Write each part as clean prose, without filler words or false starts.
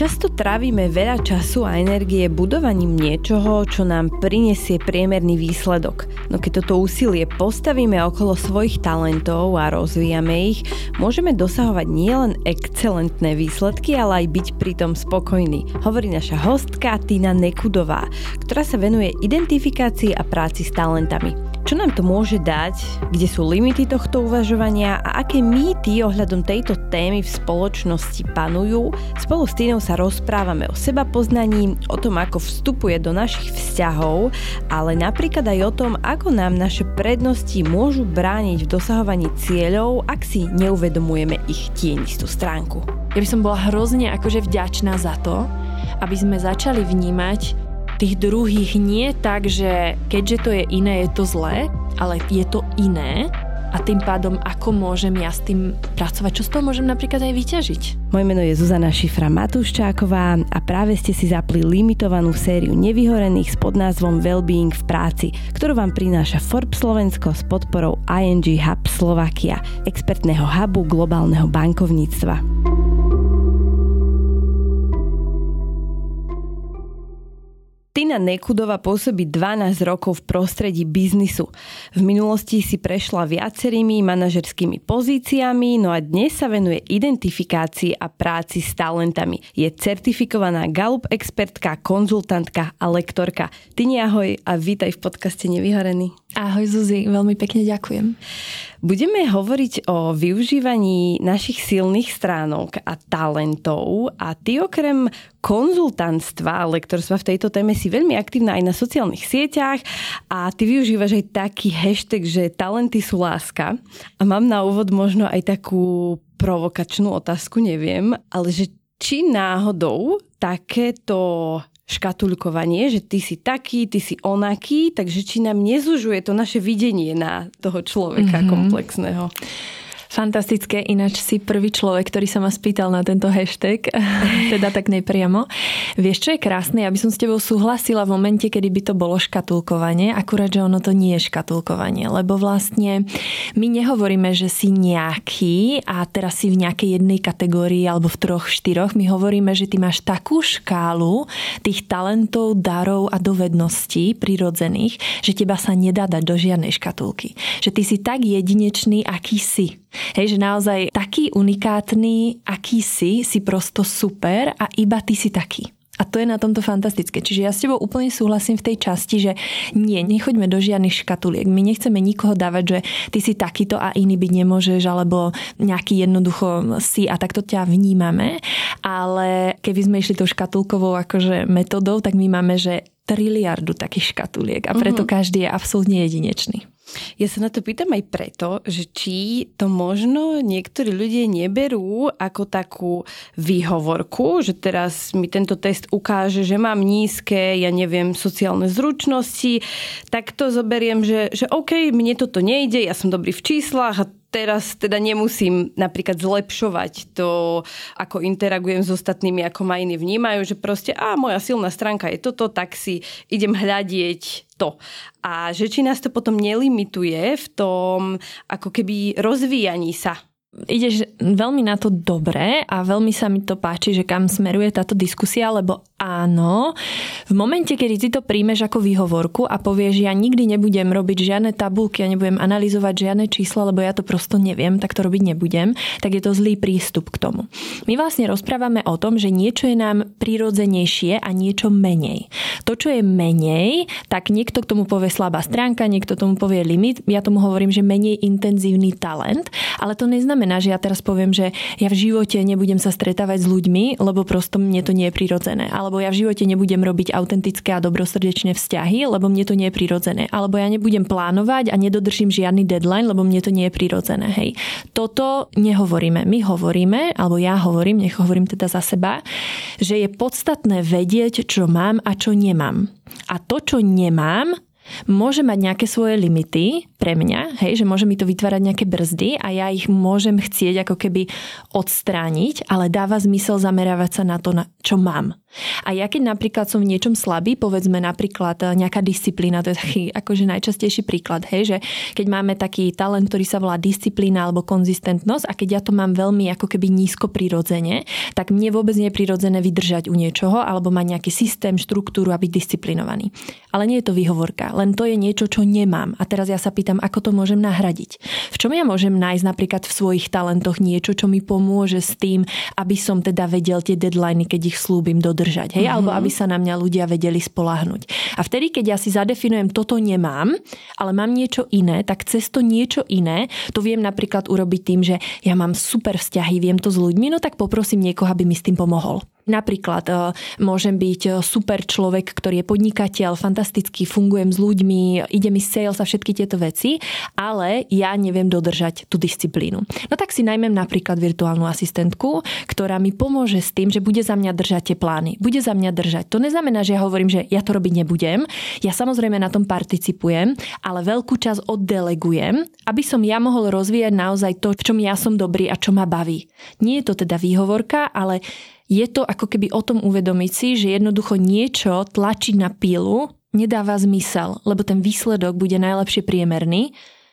Často trávime veľa času a energie budovaním niečoho, čo nám prinesie priemerný výsledok. No keď toto úsilie postavíme okolo svojich talentov a rozvíjame ich, môžeme dosahovať nielen excelentné výsledky, ale aj byť pritom spokojní. Hovorí naša hostka Tina Nekudová, ktorá sa venuje identifikácii a práci s talentami. Čo nám to môže dať, kde sú limity tohto uvažovania a aké mýty ohľadom tejto témy v spoločnosti panujú? Spolu s Tinou sa rozprávame o sebapoznaní, o tom, ako vstupuje do našich vzťahov, ale napríklad aj o tom, ako nám naše prednosti môžu brániť v dosahovaní cieľov, ak si neuvedomujeme ich tienistú stránku. Ja by som bola hrozne vďačná za to, aby sme začali vnímať tých druhých nie tak, že keďže to je iné, je to zlé, ale je to iné a tým pádom ako môžem ja s tým pracovať, čo z toho môžem napríklad aj vyťažiť. Moje meno je Zuzana Šifra-Matúščáková a práve ste si zapli limitovanú sériu nevyhorených s podnázvom Wellbeing v práci, ktorú vám prináša Forbes Slovensko s podporou ING Hub Slovakia, expertného hubu globálneho bankovníctva. Tina Nekudová pôsobí 12 rokov v prostredí biznisu. V minulosti si prešla viacerými manažerskými pozíciami, no a dnes sa venuje identifikácii a práci s talentami. Je certifikovaná Gallup expertka, konzultantka a lektorka. Tini, ahoj a vítaj v podcaste Nevyhorený. Ahoj Zuzi, veľmi pekne ďakujem. Budeme hovoriť o využívaní našich silných stránok a talentov a ty okrem konzultantstva a lektorstva v tejto téme si veľmi aktívna aj na sociálnych sieťach a ty využívaš aj taký hashtag, že talenty sú láska. A mám na úvod možno aj takú provokačnú otázku, neviem, ale že či náhodou takéto škatuľkovanie, že ty si taký, ty si onaký, takže či nám nezužuje to naše videnie na toho človeka komplexného. Fantastické, ináč si prvý človek, ktorý sa ma spýtal na tento hashtag, teda tak nepriamo. Vieš, čo je krásne? Ja by som s tebou súhlasila v momente, kedy by to bolo škatulkovanie, akurát, že ono to nie je škatulkovanie, lebo vlastne my nehovoríme, že si nejaký a teraz si v nejakej jednej kategórii alebo v 3, 4, my hovoríme, že ty máš takú škálu tých talentov, darov a dovedností prirodzených, že teba sa nedá dať do žiadnej škatulky. Že ty si tak jedinečný, aký si. Hej, že naozaj taký unikátny, aký si prosto super a iba ty si taký. A to je na tomto fantastické. Čiže ja s tebou úplne súhlasím v tej časti, že nechoďme do žiadnych škatuliek. My nechceme nikoho dávať, že ty si takýto a iný byť nemôžeš, alebo nejaký jednoducho si a takto ťa vnímame. Ale keby sme išli tou škatulkovou metodou, tak my máme, že triliardu takých škatuliek a preto každý je absolútne jedinečný. Ja sa na to pýtam aj preto, že či to možno niektorí ľudia neberú ako takú výhovorku, že teraz mi tento test ukáže, že mám nízke, sociálne zručnosti, tak to zoberiem, že OK, mne toto nejde, ja som dobrý v číslach a teraz teda nemusím napríklad zlepšovať to, ako interagujem s ostatnými, ako ma iní vnímajú, že proste moja silná stránka je toto, tak si idem hľadieť to. A že či nás to potom nelimituje v tom ako keby rozvíjaní sa. Ideš veľmi na to dobre a veľmi sa mi to páči, že kam smeruje táto diskusia, lebo áno, v momente, kedy ty to príjmeš ako výhovorku a povieš, ja nikdy nebudem robiť žiadne tabulky, ja nebudem analyzovať žiadne čísla, lebo ja to prosto neviem, tak to robiť nebudem, tak je to zlý prístup k tomu. My vlastne rozprávame o tom, že niečo je nám prirodzenejšie a niečo menej. To, čo je menej, tak niekto k tomu povie slabá stránka, niekto tomu povie limit, ja tomu hovorím, že menej intenzívny talent, ale to neznamená, že ja teraz poviem, že ja v živote nebudem sa stretávať s ľuďmi, lebo prosto mne to nie je prirodzené. Alebo ja v živote nebudem robiť autentické a dobrosrdečné vzťahy, lebo mne to nie je prirodzené. Alebo ja nebudem plánovať a nedodržím žiadny deadline, lebo mne to nie je prirodzené. Hej. Toto nehovoríme. My hovoríme, alebo ja hovorím, nech hovorím teda za seba, že je podstatné vedieť, čo mám a čo nemám. A to, čo nemám, môže mať nejaké svoje limity pre mňa, hej, že môže mi to vytvárať nejaké brzdy a ja ich môžem chcieť ako keby odstrániť, ale dáva zmysel zamerávať sa na to, čo mám. A ja keď napríklad som v niečom slabý, povedzme napríklad nejaká disciplína, to je taký akože najčastejší príklad, hej, že keď máme taký talent, ktorý sa volá disciplína alebo konzistentnosť a keď ja to mám veľmi ako keby nízko prirodzene, tak mne vôbec nie je prirodzené vydržať u niečoho alebo mať nejaký systém, štruktúru a byť disciplinovaný. Ale nie je to výhovorka, len to je niečo, čo nemám. A teraz ja sa pýtam, ako to môžem nahradiť. V čom ja môžem nájsť napríklad v svojich talentoch niečo, čo mi pomôže s tým, aby som teda vedel tie deadliny, keď ich slúbim, dodržať, hej, alebo aby sa na mňa ľudia vedeli spoľahnúť. A vtedy, keď ja si zadefinujem, toto nemám, ale mám niečo iné, tak cez to niečo iné, to viem napríklad urobiť tým, že ja mám super vzťahy, viem to s ľuďmi, no tak poprosím niekoho, aby mi s tým pomohol. Napríklad môžem byť super človek, ktorý je podnikateľ, fantasticky fungujem s ľuďmi, ide mi sales a všetky tieto veci, ale ja neviem dodržať tú disciplínu. No tak si najmem napríklad virtuálnu asistentku, ktorá mi pomôže s tým, že bude za mňa držať tie plány, bude za mňa držať. To neznamená, že ja hovorím, že ja to robiť nebudem. Ja samozrejme na tom participujem, ale veľkú časť oddelegujem, aby som ja mohol rozvíjať naozaj to, v čom ja som dobrý a čo ma baví. Nie je to teda výhovorka, ale je to ako keby o tom uvedomiť si, že jednoducho niečo tlačiť na pílu nedáva zmysel, lebo ten výsledok bude najlepšie priemerný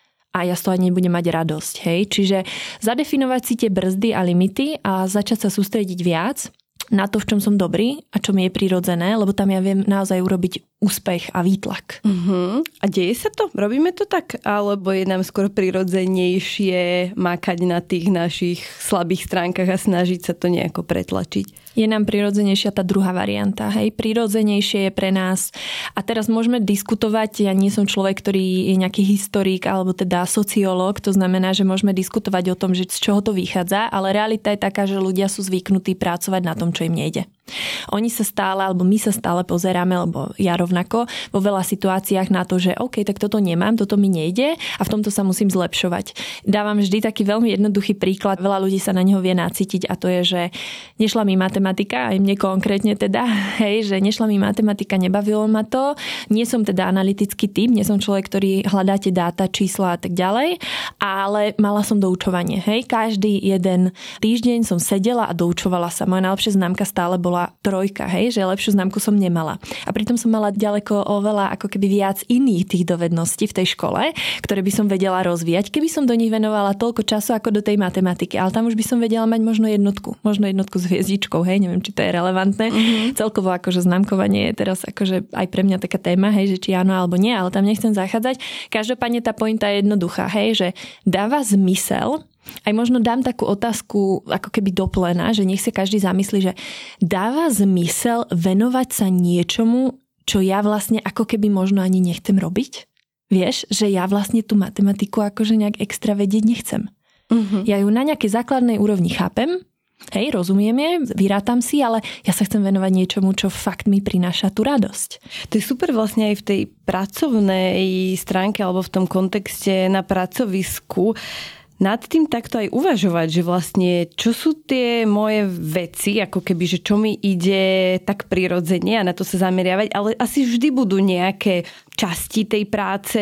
a ja z toho ani nebudem mať radosť. Hej? Čiže zadefinovať si tie brzdy a limity a začať sa sústrediť viac na to, v čom som dobrý a čo mi je prirodzené, lebo tam ja viem naozaj urobiť úspech a výtlak. A deje sa to? Robíme to tak? Alebo je nám skôr prirodzenejšie makať na tých našich slabých stránkach a snažiť sa to nejako pretlačiť? Je nám prirodzenejšia tá druhá varianta. Hej? Prirodzenejšie je pre nás. A teraz môžeme diskutovať, ja nie som človek, ktorý je nejaký historik alebo teda sociológ, to znamená, že môžeme diskutovať o tom, že z čoho to vychádza, ale realita je taká, že ľudia sú zvyknutí pracovať na tom, čo im nejde. Oni sa stále, alebo my sa stále pozeráme, alebo ja rovnako, vo veľa situáciách na to, že OK, tak toto nemám, toto mi nejde a v tomto sa musím zlepšovať. Dávam vždy taký veľmi jednoduchý príklad, veľa ľudí sa na neho vie nacítiť a to je, že nešla mi matematika, aj mne konkrétne teda, hej, že nešla mi matematika, nebavilo ma to, nie som teda analytický typ, nie som človek, ktorý hľadáte dáta, čísla a tak ďalej, ale mala som doučovanie, hej, každý jeden týždeň som sedela a doučovala sa. Moja najlepšia známka stále bola 3, hej, že lepšiu známku som nemala. A pritom som mala ďaleko oveľa ako keby viac iných tých dovedností v tej škole, ktoré by som vedela rozvíjať, keby som do nich venovala toľko času ako do tej matematiky. Ale tam už by som vedela mať možno jednotku s hviezdičkou, hej, neviem, či to je relevantné. Celkovo akože známkovanie je teraz akože aj pre mňa taká téma, hej, že či áno alebo nie, ale tam nechcem zachádzať. Každopádne tá pointa je jednoduchá, hej, že dáva zmysel. Aj možno dám takú otázku ako keby do pléna, že nech sa každý zamyslí, že dáva zmysel venovať sa niečomu, čo ja vlastne ako keby možno ani nechcem robiť? Vieš, že ja vlastne tú matematiku akože nejak extra vedieť nechcem. Ja ju na nejakej základnej úrovni chápem, hej, rozumiem je, vyrátam si, ale ja sa chcem venovať niečomu, čo fakt mi prináša tú radosť. To je super vlastne aj v tej pracovnej stránke alebo v tom kontexte na pracovisku nad tým takto aj uvažovať, že vlastne čo sú tie moje veci, ako keby, že čo mi ide tak prirodzene a na to sa zameriavať, ale asi vždy budú nejaké časti tej práce,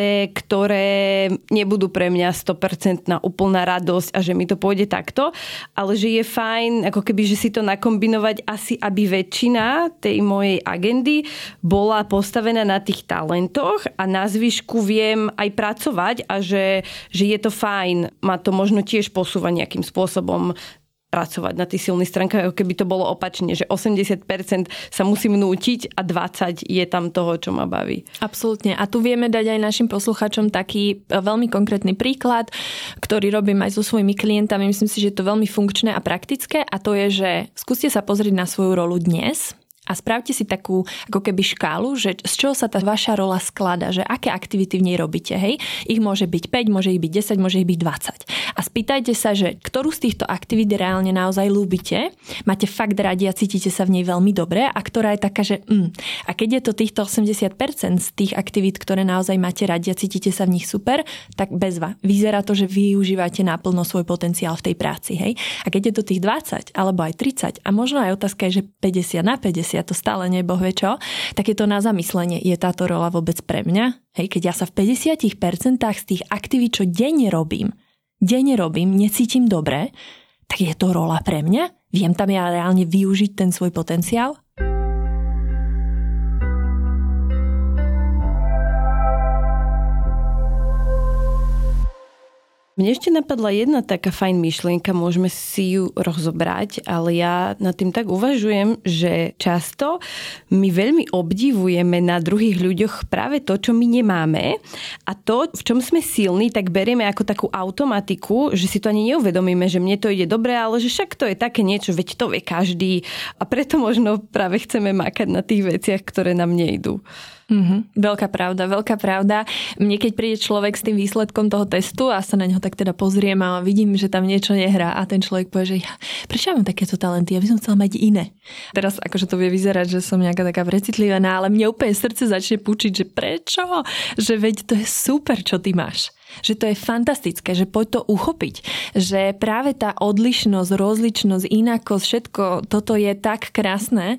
ktoré nebudú pre mňa 100% úplná radosť a že mi to pôjde takto, ale že je fajn ako keby, že si to nakombinovať asi, aby väčšina tej mojej agendy bola postavená na tých talentoch a na zvyšku viem aj pracovať a že je to fajn, má to možno tiež posúva nejakým spôsobom pracovať na tých silných stránkach, ako keby to bolo opačne, že 80% sa musím nútiť a 20% je tam toho, čo ma baví. Absolútne. A tu vieme dať aj našim poslucháčom taký veľmi konkrétny príklad, ktorý robím aj so svojimi klientami. Myslím si, že je to veľmi funkčné a praktické a to je, že skúste sa pozrieť na svoju rolu dnes a spravte si takú ako keby škálu, že z čoho sa tá vaša rola skladá, že aké aktivity v nej robíte, hej? Ich môže byť 5, môže ich byť 10, môže ich byť 20. A spýtajte sa, že ktorú z týchto aktivít reálne naozaj ľúbite, máte fakt radi a cítite sa v nej veľmi dobre a ktorá je taká, že A keď je to týchto 80% z tých aktivít, ktoré naozaj máte radi a cítite sa v nich super, tak bezva. Vyzerá to, že využívate naplno svoj potenciál v tej práci, hej? A keď je to tých 20 alebo aj 30 a možno aj otázka je, že 50/50, a to stále neboh vie čo, tak je to na zamyslenie. Je táto rola vôbec pre mňa? Hej, keď ja sa v 50% z tých aktivít, čo denne robím, necítim dobre, tak je to rola pre mňa? Viem tam ja reálne využiť ten svoj potenciál? Mne ešte napadla jedna taká fajn myšlienka, môžeme si ju rozobrať, ale ja nad tým tak uvažujem, že často my veľmi obdivujeme na druhých ľuďoch práve to, čo my nemáme a to, v čom sme silní, tak berieme ako takú automatiku, že si to ani neuvedomíme, že mne to ide dobre, ale že však to je také niečo, veď to vie každý a preto možno práve chceme makať na tých veciach, ktoré nám nejdú. Veľká pravda. Mne keď príde človek s tým výsledkom toho testu a sa na neho tak teda pozriem a vidím, že tam niečo nehrá a ten človek povie, že prečo ja mám takéto talenty, ja by som chcela mať iné. Teraz akože to vie vyzerať, že som nejaká taká precitlivená, ale mne úplne srdce začne pučiť, že prečo? Že veď to je super, čo ty máš. Že to je fantastické, že poď to uchopiť. Že práve tá odlišnosť, rozličnosť, inakosť, všetko toto je tak krásne,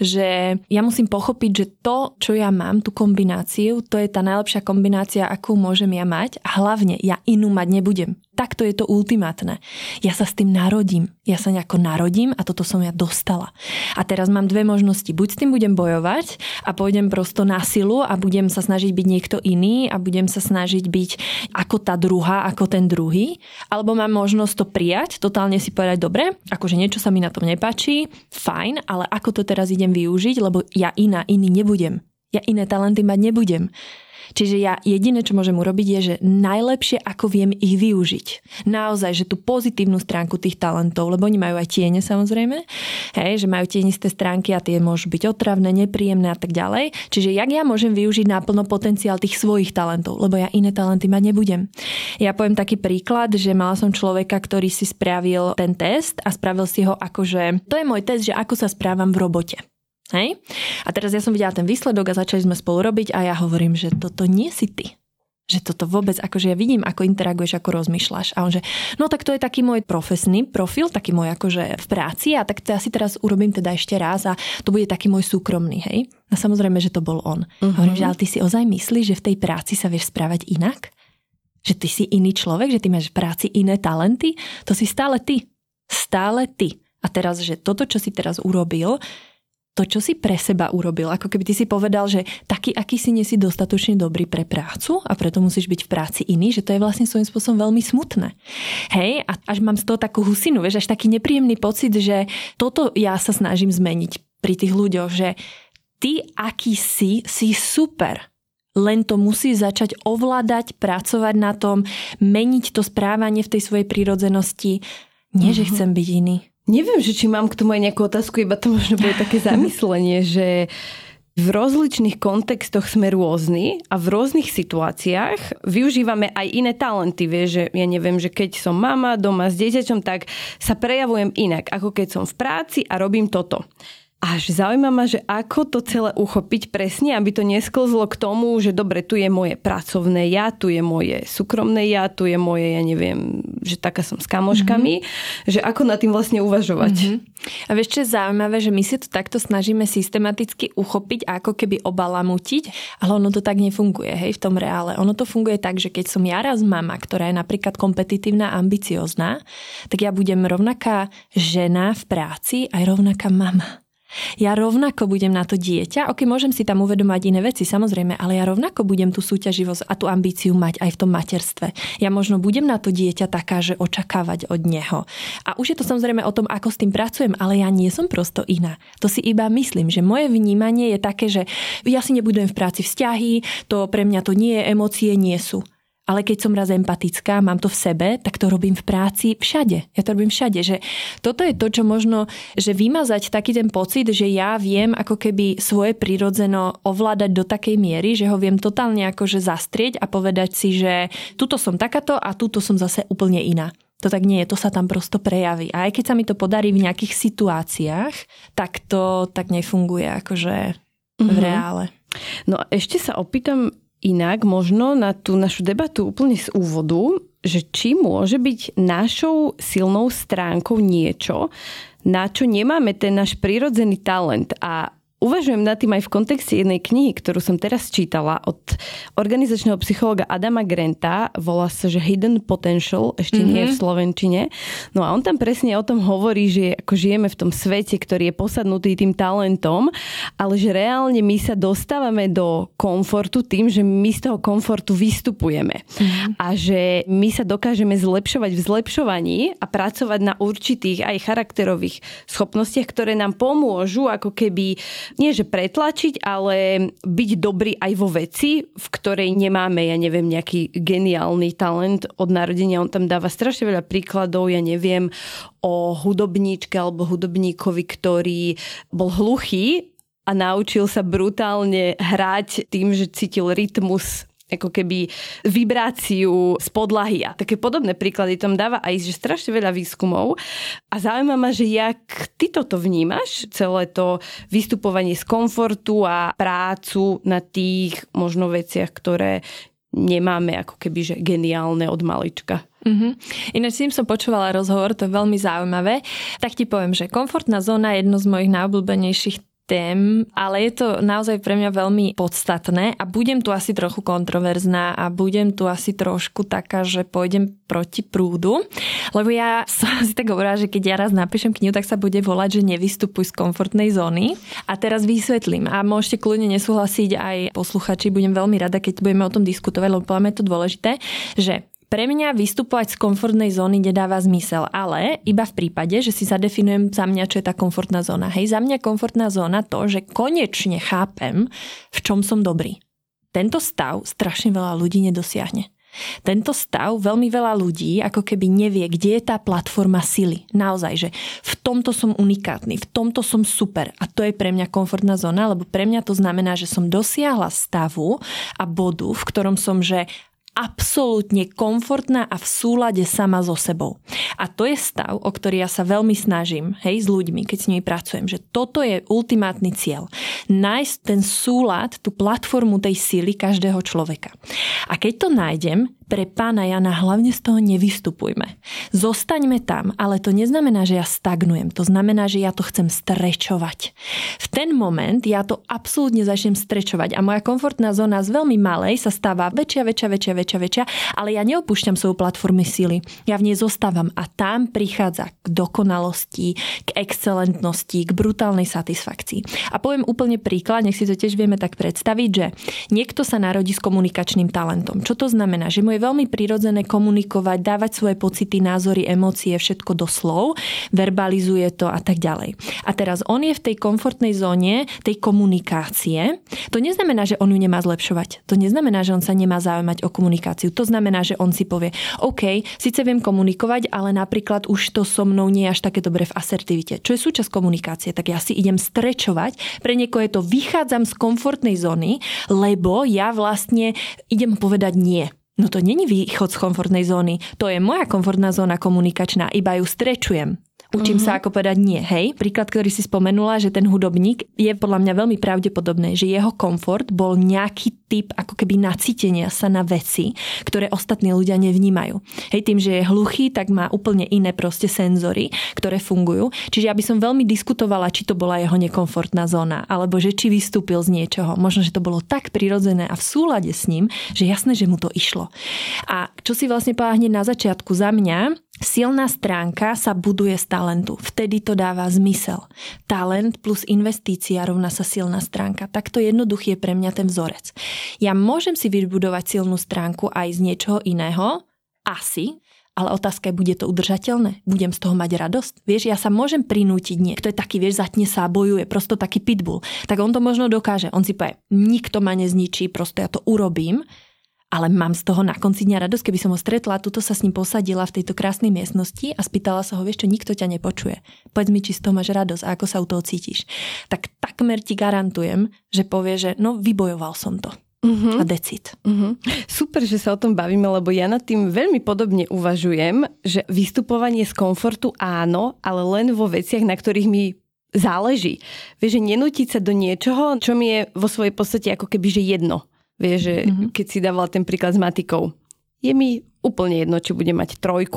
že ja musím pochopiť, že to, čo ja mám, tú kombináciu, to je tá najlepšia kombinácia, akú môžem ja mať a hlavne ja inú mať nebudem. Takto je to ultimátne. Ja sa s tým narodím. Ja sa nejako narodím a toto som ja dostala. A teraz mám dve možnosti. Buď s tým budem bojovať a pôjdem prosto na silu a budem sa snažiť byť niekto iný a budem sa snažiť byť ako tá druhá, ako ten druhý. Alebo mám možnosť to prijať, totálne si povedať, dobre, akože niečo sa mi na tom nepáči, fajn, ale ako to teraz idem využiť, lebo ja iný nebudem. Ja iné talenty mať nebudem. Čiže ja jediné, čo môžem urobiť, je, že najlepšie, ako viem ich využiť. Naozaj, že tú pozitívnu stránku tých talentov, lebo oni majú aj tiene samozrejme, hej, že majú tienisté stránky a tie môžu byť otravné, nepríjemné a tak ďalej. Čiže jak ja môžem využiť naplno potenciál tých svojich talentov, lebo ja iné talenty mať nebudem. Ja poviem taký príklad, že mala som človeka, ktorý si spravil ten test a spravil si ho akože, to je môj test, že ako sa správam v robote. Hej? A teraz ja som videla ten výsledok a začali sme spolu robiť a ja hovorím, že toto nie si ty. Že toto vôbec, akože ja vidím, ako interaguješ, ako rozmýšľaš. A on že, no tak to je taký môj profesný profil, taký môj akože v práci a tak to ja si teraz urobím teda ešte raz a to bude taký môj súkromný, hej. A samozrejme, že to bol on. Hovorím, že ale ty si ozaj myslíš, že v tej práci sa vieš správať inak? Že ty si iný človek, že ty máš v práci iné talenty? To si stále ty. Stále ty. A teraz, že toto, čo si teraz urobil, to, čo si pre seba urobil, ako keby ty si povedal, že taký, aký si nie si dostatočne dobrý pre prácu a preto musíš byť v práci iný, že to je vlastne svojím spôsobom veľmi smutné. Hej, a až mám z toho takú husinu, vieš, až taký nepríjemný pocit, že toto ja sa snažím zmeniť pri tých ľuďoch, že ty, aký si super. Len to musí začať ovládať, pracovať na tom, meniť to správanie v tej svojej prírodzenosti. Nie, že chcem byť iný. Neviem, že či mám k tomu aj nejakú otázku, iba to možno bude také zamyslenie, že v rozličných kontextoch sme rôzni a v rôznych situáciách využívame aj iné talenty. Vieš, že ja neviem, že keď som mama doma s dieťaťom, tak sa prejavujem inak, ako keď som v práci a robím toto. Až zaujíma ma, že ako to celé uchopiť presne, aby to nesklzlo k tomu, že dobre, tu je moje pracovné ja, tu je moje súkromné ja, tu je moje, ja neviem, že taká som s kamoškami, že ako nad tým vlastne uvažovať. A vieš, čo je zaujímavé, že my si to takto snažíme systematicky uchopiť a ako keby obalamutiť, ale ono to tak nefunguje, hej, v tom reále. Ono to funguje tak, že keď som ja raz mama, ktorá je napríklad kompetitívna a ambiciozná, tak ja budem rovnaká žena v práci aj rovnaká mama. Ja rovnako budem na to dieťa, môžem si tam uvedomať iné veci, samozrejme, ale ja rovnako budem tú súťaživosť a tú ambíciu mať aj v tom materstve. Ja možno budem na to dieťa taká, že očakávať od neho. A už je to samozrejme o tom, ako s tým pracujem, ale ja nie som prosto iná. To si iba myslím, že moje vnímanie je také, že ja si nebudujem v práci vzťahy, to pre mňa to nie je, emócie nie sú. Ale keď som raz empatická, mám to v sebe, tak to robím v práci všade. Ja to robím všade. Že toto je to, čo možno, že vymazať taký ten pocit, že ja viem ako keby svoje prirodzeno ovládať do takej miery, že ho viem totálne akože zastrieť a povedať si, že tuto som takáto a tuto som zase úplne iná. To tak nie je, to sa tam prosto prejaví. A aj keď sa mi to podarí v nejakých situáciách, tak to tak nefunguje akože v reále. No a ešte sa opýtam inak možno na tú našu debatu úplne z úvodu, že či môže byť našou silnou stránkou niečo, na čo nemáme ten náš prirodzený talent a Uvažujem nad tým aj v kontexte jednej knihy, ktorú som teraz čítala od organizačného psychologa Adama Granta. Volá sa, že Hidden Potential, ešte nie v slovenčine. No a on tam presne o tom hovorí, že ako žijeme v tom svete, ktorý je posadnutý tým talentom, ale že reálne my sa dostávame do komfortu tým, že my z toho komfortu vystupujeme. A že my sa dokážeme zlepšovať v zlepšovaní a pracovať na určitých aj charakterových schopnostiach, ktoré nám pomôžu ako keby nie že pretlačiť, ale byť dobrý aj vo veci, v ktorej nemáme, ja neviem, nejaký geniálny talent od narodenia. On tam dáva strašne veľa príkladov, ja neviem, o hudobníčke alebo hudobníkovi, ktorý bol hluchý a naučil sa brutálne hrať tým, že cítil rytmus, ako keby vibráciu z podlahy a také podobné príklady tam dáva aj, že strašne veľa výskumov a zaujíma ma, že jak ty toto vnímaš, celé to vystupovanie z komfortu a prácu na tých možno veciach, ktoré nemáme ako keby, že geniálne od malička. Ináč s tým som počúvala rozhovor, to je veľmi zaujímavé. Tak ti poviem, že komfortná zóna je jedno z mojich najobľúbenejších tém, ale je to naozaj pre mňa veľmi podstatné a budem tu asi trochu kontroverzná a budem tu asi trošku taká, že pôjdem proti prúdu, lebo ja som si tak hovorila, že keď ja raz napíšem knihu, tak sa bude volať, že nevystupuj z komfortnej zóny a teraz vysvetlím a môžete kľudne nesúhlasiť aj posluchači, budem veľmi rada, keď budeme o tom diskutovať, lebo poviem, je to dôležité, že pre mňa vystupovať z komfortnej zóny nedáva zmysel, ale iba v prípade, že si zadefinujem za mňa, čo je tá komfortná zóna. Hej, za mňa komfortná zóna to, že konečne chápem, v čom som dobrý. Tento stav strašne veľa ľudí nedosiahne. Tento stav veľmi veľa ľudí ako keby nevie, kde je tá platforma sily. Naozaj, že v tomto som unikátny, v tomto som super a to je pre mňa komfortná zóna, lebo pre mňa to znamená, že som dosiahla stavu a bodu, v ktorom som, že absolútne komfortná a v súlade sama so sebou. A to je stav, o ktorý ja sa veľmi snažím, hej, s ľuďmi, keď s nimi pracujem, že toto je ultimátny cieľ. Nájsť ten súlad, tú platformu tej sily každého človeka. A keď to nájdem, pre pána Jana hlavne z toho nevystupujme. Zostaňme tam, ale to neznamená, že ja stagnujem. To znamená, že ja to chcem strečovať. V ten moment ja to absolútne začnem strečovať a moja komfortná zóna z veľmi malej sa stáva väčšia, ale ja neopúšťam svoju platformu sily. Ja v nej zostávam a tam prichádza k dokonalosti, k excelentnosti, k brutálnej satisfakcii. A poviem úplne príklad, nech si to tiež vieme tak predstaviť, že niekto sa narodí s komunikačným talentom. Čo to znamená? Že je veľmi prirodzené komunikovať, dávať svoje pocity, názory, emócie, všetko do slov, verbalizuje to a tak ďalej. A teraz on je v tej komfortnej zóne tej komunikácie. To neznamená, že on ju nemá zlepšovať. To neznamená, že on sa nemá zaujímať o komunikáciu. To znamená, že on si povie, OK, síce viem komunikovať, ale napríklad už to so mnou nie je až také dobre v asertivite. Čo je súčasť komunikácie, tak ja si idem strečovať. Pre niekoho je to vychádzam z komfortnej zóny, lebo ja vlastne idem povedať nie. No to není východ z komfortnej zóny. To je moja komfortná zóna komunikačná, iba ju strečujem. Učím sa ako povedať nie. Hej, príklad, ktorý si spomenula, že ten hudobník je podľa mňa veľmi pravdepodobné, že jeho komfort bol nejaký typ ako keby nacítenia sa na veci, ktoré ostatní ľudia nevnímajú. Hej, tým, že je hluchý, tak má úplne iné proste senzory, ktoré fungujú. Čiže ja by som veľmi diskutovala, či to bola jeho nekomfortná zóna, alebo že či vystúpil z niečoho. Možno, že to bolo tak prirodzené a v súlade s ním, že jasné, že mu to išlo. A čo si vlastne povedala hneď na začiatku za mňa, silná stránka sa buduje z talentu. Vtedy to dáva zmysel. Talent plus investícia rovná sa silná stránka. Takto jednoduchý je pre mňa ten vzorec. Ja môžem si vybudovať silnú stránku aj z niečoho iného, asi, ale otázka je, bude to udržateľné? Budem z toho mať radosť? Vieš, ja sa môžem prinútiť niekto je taký, vieš, zatne sa a bojuje, prosto taký pitbull. Tak on to možno dokáže. On si povie, nikto ma nezničí, prosto ja to urobím. Ale mám z toho na konci dňa radosť, keby som ho stretla, tuto sa s ním posadila v tejto krásnej miestnosti a spýtala sa ho, vieš čo, nikto ťa nepočuje. Povedz mi, či z toho máš radosť a ako sa u toho cítiš. Tak takmer ti garantujem, že povie, že no vybojoval som to. A decid. Super, že sa o tom bavíme, lebo ja nad tým veľmi podobne uvažujem, že vystupovanie z komfortu áno, ale len vo veciach, na ktorých mi záleží. Vieš, že nenútiť sa do niečoho, čo mi je vo svojej podstate ako keby že jedno. Vieš, že keď si dávala ten príklad s matikou, je mi úplne jedno, či budem mať 3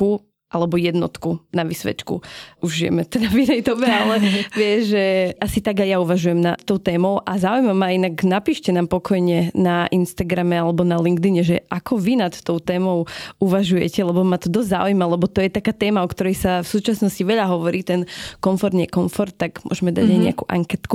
alebo jednotku na vysvečku. Už žijeme teda v inej dobe, ale vieš, že asi tak aj ja uvažujem na tou témou a zaujíma ma, inak napíšte nám pokojne na Instagrame alebo na LinkedIne, že ako vy nad tou témou uvažujete, lebo ma to dosť zaujíma, lebo to je taká téma, o ktorej sa v súčasnosti veľa hovorí, ten komfort, nie komfort, tak môžeme dať aj nejakú anketku.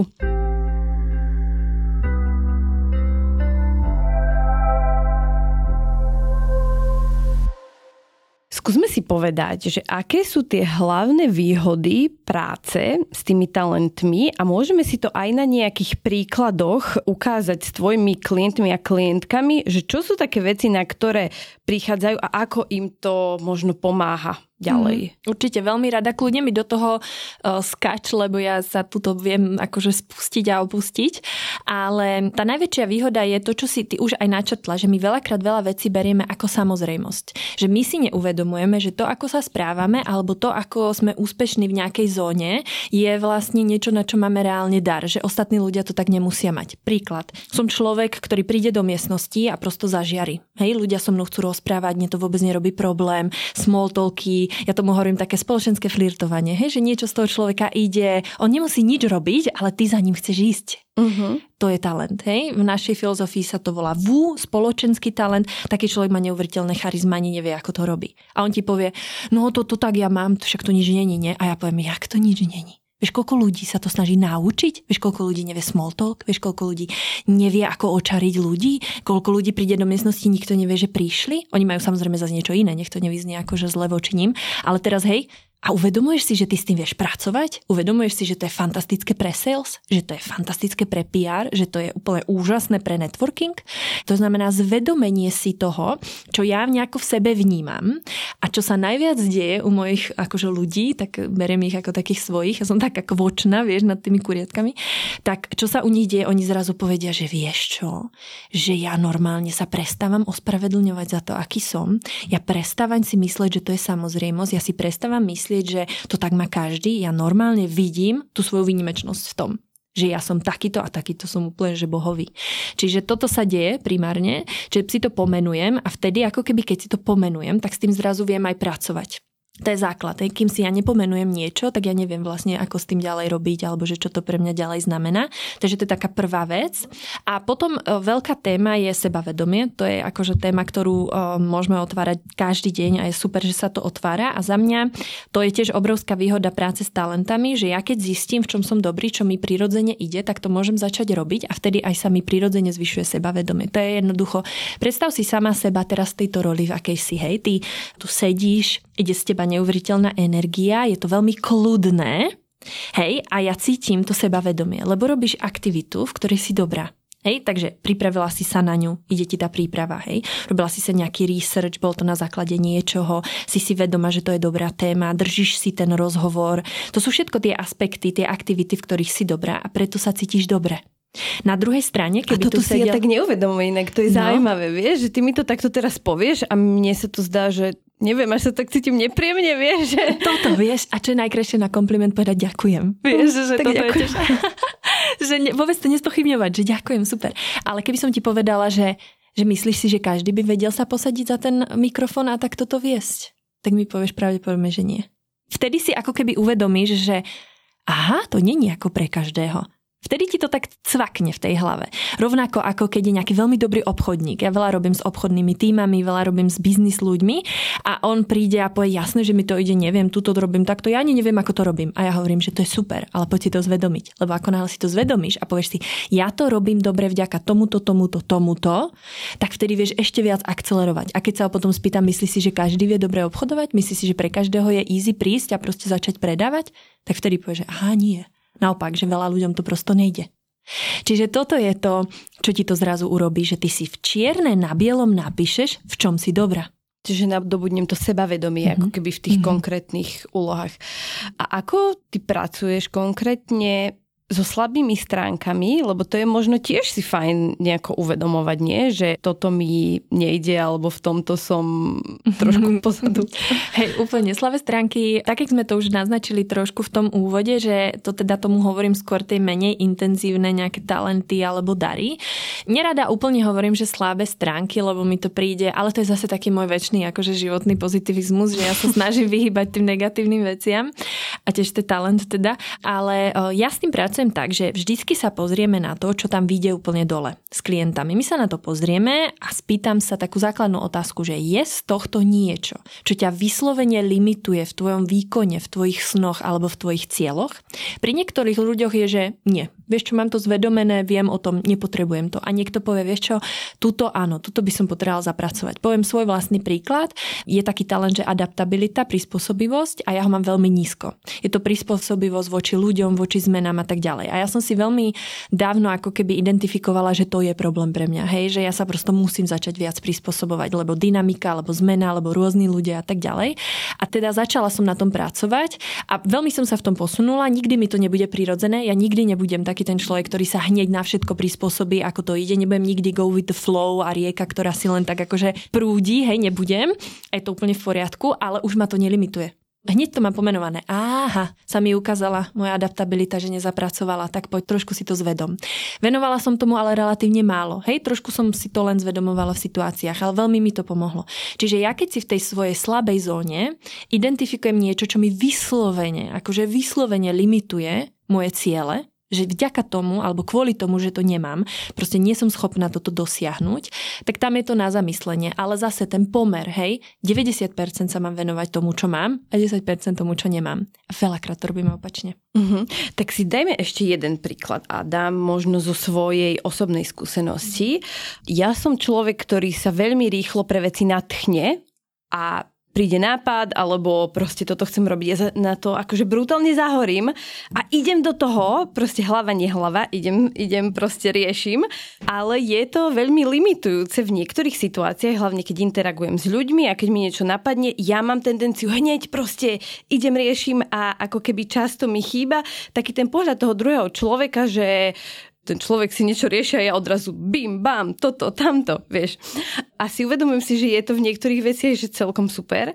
Skúsme si povedať, že aké sú tie hlavné výhody práce s tými talentmi a môžeme si to aj na nejakých príkladoch ukázať s tvojimi klientmi a klientkami, že čo sú také veci, na ktoré prichádzajú a ako im to možno pomáha ďalej. Určite veľmi rada, kľudne mi do toho skáč, lebo ja sa tuto viem akože spustiť a opustiť, ale tá najväčšia výhoda je to, čo si ty už aj načrtla, že my veľakrát veľa vecí berieme ako samozrejmosť. Že my si neuvedomujeme, že to, ako sa správame, alebo to, ako sme úspešní v nejakej zóne, je vlastne niečo, na čo máme reálne dar, že ostatní ľudia to tak nemusia mať. Príklad. Som človek, ktorý príde do miestnosti a prosto zažiari. Hej, ľudia so mnou chcú rozprávať, mne to vôbec nerobí problém, small talky, ja tomu hovorím také spoločenské flirtovanie, hej, že niečo z toho človeka ide, on nemusí nič robiť, ale ty za ním chceš ísť. To je talent, hej. V našej filozofii sa to volá spoločenský talent. Taký človek má neuveriteľné charizma, ani nevie, ako to robí. A on ti povie, no to tak ja mám, však to nič není, nie? A ja poviem, jak to nič není? Vieš, koľko ľudí sa to snaží naučiť? Vieš, koľko ľudí nevie small talk? Vieš, koľko ľudí nevie, ako očariť ľudí? Koľko ľudí príde do miestnosti, nikto nevie, že prišli? Oni majú samozrejme zase niečo iné, nech to nevyznie akože zle voči ním. Ale teraz, hej, a uvedomuješ si, že ty s tým vieš pracovať? Uvedomuješ si, že to je fantastické pre sales? Že to je fantastické pre PR? Že to je úplne úžasné pre networking? To znamená zvedomenie si toho, čo ja nejako v sebe vnímam a čo sa najviac deje u mojich akože ľudí, tak beriem ich ako takých svojich, ja som taká kvočná, vieš, nad tými kuriatkami, tak čo sa u nich deje, oni zrazu povedia, že vieš čo? Že ja normálne sa prestávam ospravedlňovať za to, aký som. Ja prestávam si mysleť, že to je samozrejmosť. Ja si prestávam myslieť, že to tak má každý. Ja normálne vidím tú svoju výnimečnosť v tom, že ja som takýto a takýto som úplne že bohový. Čiže toto sa deje primárne, že si to pomenujem a vtedy ako keby keď si to pomenujem, tak s tým zrazu viem aj pracovať. To je základ. Kým si ja nepomenujem niečo, tak ja neviem vlastne, ako s tým ďalej robiť, alebo že čo to pre mňa ďalej znamená. Takže to je taká prvá vec. A potom veľká téma je sebavedomie. To je akože téma, ktorú môžeme otvárať každý deň a je super, že sa to otvára. A za mňa to je tiež obrovská výhoda práce s talentami, že ja keď zistím, v čom som dobrý, čo mi prirodzene ide, tak to môžem začať robiť a vtedy aj sa mi prirodzene zvyšuje sebavedomie. To je jednoducho. Predstav si sama seba teraz v tejto roli, v akej si, hej. Ty tu sedíš, ide z teba neuveriteľná energia, je to veľmi kľudné, hej, a ja cítim to sebavedomie, lebo robíš aktivitu, v ktorej si dobrá. Hej, takže pripravila si sa na ňu, ide ti tá príprava, hej. Robila si sa nejaký research, bol to na základe niečoho, si vedomá, že to je dobrá téma, držíš si ten rozhovor. To sú všetko tie aspekty, tie aktivity, v ktorých si dobrá a preto sa cítiš dobre. Na druhej strane, keby tu sedel... si ja tak neuvedomujem, inak to je zaujímavé, vieš, že ty mi to takto teraz povieš a mne sa to zdá, že neviem, až sa tak cítim nepríjemne, vieš, že... Toto, vieš, a čo je najkrajšie na kompliment povedať ďakujem. Vieš, že toto ďakujem. Je tiež... že vôbec to nespochybňovať, že ďakujem, super. Ale keby som ti povedala, že myslíš si, že každý by vedel sa posadiť za ten mikrofón a tak toto viesť, tak mi povieš pravdepodobne, že nie. Vtedy si ako keby uvedomíš, že aha, to nie je ako pre každého. Vtedy ti to tak cvakne v tej hlave. Rovnako ako keď je nejaký veľmi dobrý obchodník. Ja veľa robím s obchodnými tímami, veľa robím s biznis ľuďmi a on príde a povie, jasné, že mi to ide, neviem, tuto robím takto, ja ani neviem, ako to robím. A ja hovorím, že to je super, ale poď si to zvedomiť. Lebo ako náhle si to zvedomíš a povieš si, ja to robím dobre vďaka tomuto, tak vtedy vieš ešte viac akcelerovať. A keď sa ho potom spýtam, myslíš si, že každý vie dobre obchodovať? Myslíš si, že pre každého je easy prísť a proste začať predávať? Tak vtedy povieš, že aha, nie. Naopak, že veľa ľuďom to prosto nejde. Čiže toto je to, čo ti to zrazu urobí, že ty si v čierne na bielom napíšeš, v čom si dobrá. Čiže nadobudnem to sebavedomie, ako keby v tých konkrétnych úlohách. A ako ty pracuješ konkrétne so slabými stránkami, lebo to je možno tiež si fajn nejako uvedomovať, nie? Že toto mi nejde, alebo v tomto som trošku pozadu. Hej, úplne. Slabé stránky, tak jak sme to už naznačili trošku v tom úvode, že to teda tomu hovorím skôr tej menej intenzívne nejaké talenty alebo dary. Nerada úplne hovorím, že slabé stránky, lebo mi to príde, ale to je zase taký môj večný akože životný pozitivizmus, že ja sa snažím vyhýbať tým negatívnym veciam a tiež to je talent teda, ale ja s tým pracujem tak, že vždycky sa pozrieme na to, čo tam vyjde úplne dole s klientami. My sa na to pozrieme a spýtam sa takú základnú otázku, že je z tohto niečo, čo ťa vyslovene limituje v tvojom výkone, v tvojich snoch alebo v tvojich cieľoch. Pri niektorých ľuďoch je, že nie. Vieš čo, mám to zvedomené, viem o tom, nepotrebujem to. A niekto povie, vieš čo, tuto áno, tuto by som potreboval zapracovať. Poviem svoj vlastný príklad. Je taký talent, že adaptabilita, prispôsobivosť a ja ho mám veľmi nízko. Je to prispôsobivosť voči ľuďom, voči zmenám a tak ďalej. A ja som si veľmi dávno ako keby identifikovala, že to je problém pre mňa. Hej, že ja sa prosto musím začať viac prispôsobovať, lebo dynamika, alebo zmena, alebo rôzni ľudia a tak ďalej. A teda začala som na tom pracovať a veľmi som sa v tom posunula. Nikdy mi to nebude prirodzené. Ja nikdy nebudem taký ten človek, ktorý sa hneď na všetko prispôsobí, ako to ide. Nebudem nikdy go with the flow a rieka, ktorá si len tak akože prúdi, hej, nebudem. Je to úplne v poriadku, ale už ma to nelimituje. Hneď to mám pomenované. Áha, sa mi ukázala moja adaptabilita, že nezapracovala, tak poď trošku si to zvedom. Venovala som tomu ale relatívne málo. Hej, trošku som si to len zvedomovala v situáciách, ale veľmi mi to pomohlo. Čiže ja keď si v tej svojej slabej zóne identifikujem niečo, čo mi vyslovene limituje moje ciele, že vďaka tomu, alebo kvôli tomu, že to nemám, proste nie som schopná toto dosiahnuť, tak tam je to na zamyslenie. Ale zase ten pomer, hej, 90% sa mám venovať tomu, čo mám a 10% tomu, čo nemám. A veľakrát to robíme opačne. Tak si dajme ešte jeden príklad a dám možno zo svojej osobnej skúsenosti. Ja som človek, ktorý sa veľmi rýchlo pre veci nadchne a príde nápad, alebo proste toto chcem robiť, ja na to akože brutálne zahorím a idem do toho, proste hlava nehlava, idem proste riešim, ale je to veľmi limitujúce v niektorých situáciách, hlavne keď interagujem s ľuďmi a keď mi niečo napadne, ja mám tendenciu hneď proste idem riešim a ako keby často mi chýba taký ten pohľad toho druhého človeka, že ten človek si niečo riešia a ja odrazu bim, bam, toto, tamto, vieš. A si uvedomujem si, že je to v niektorých veciach, že celkom super,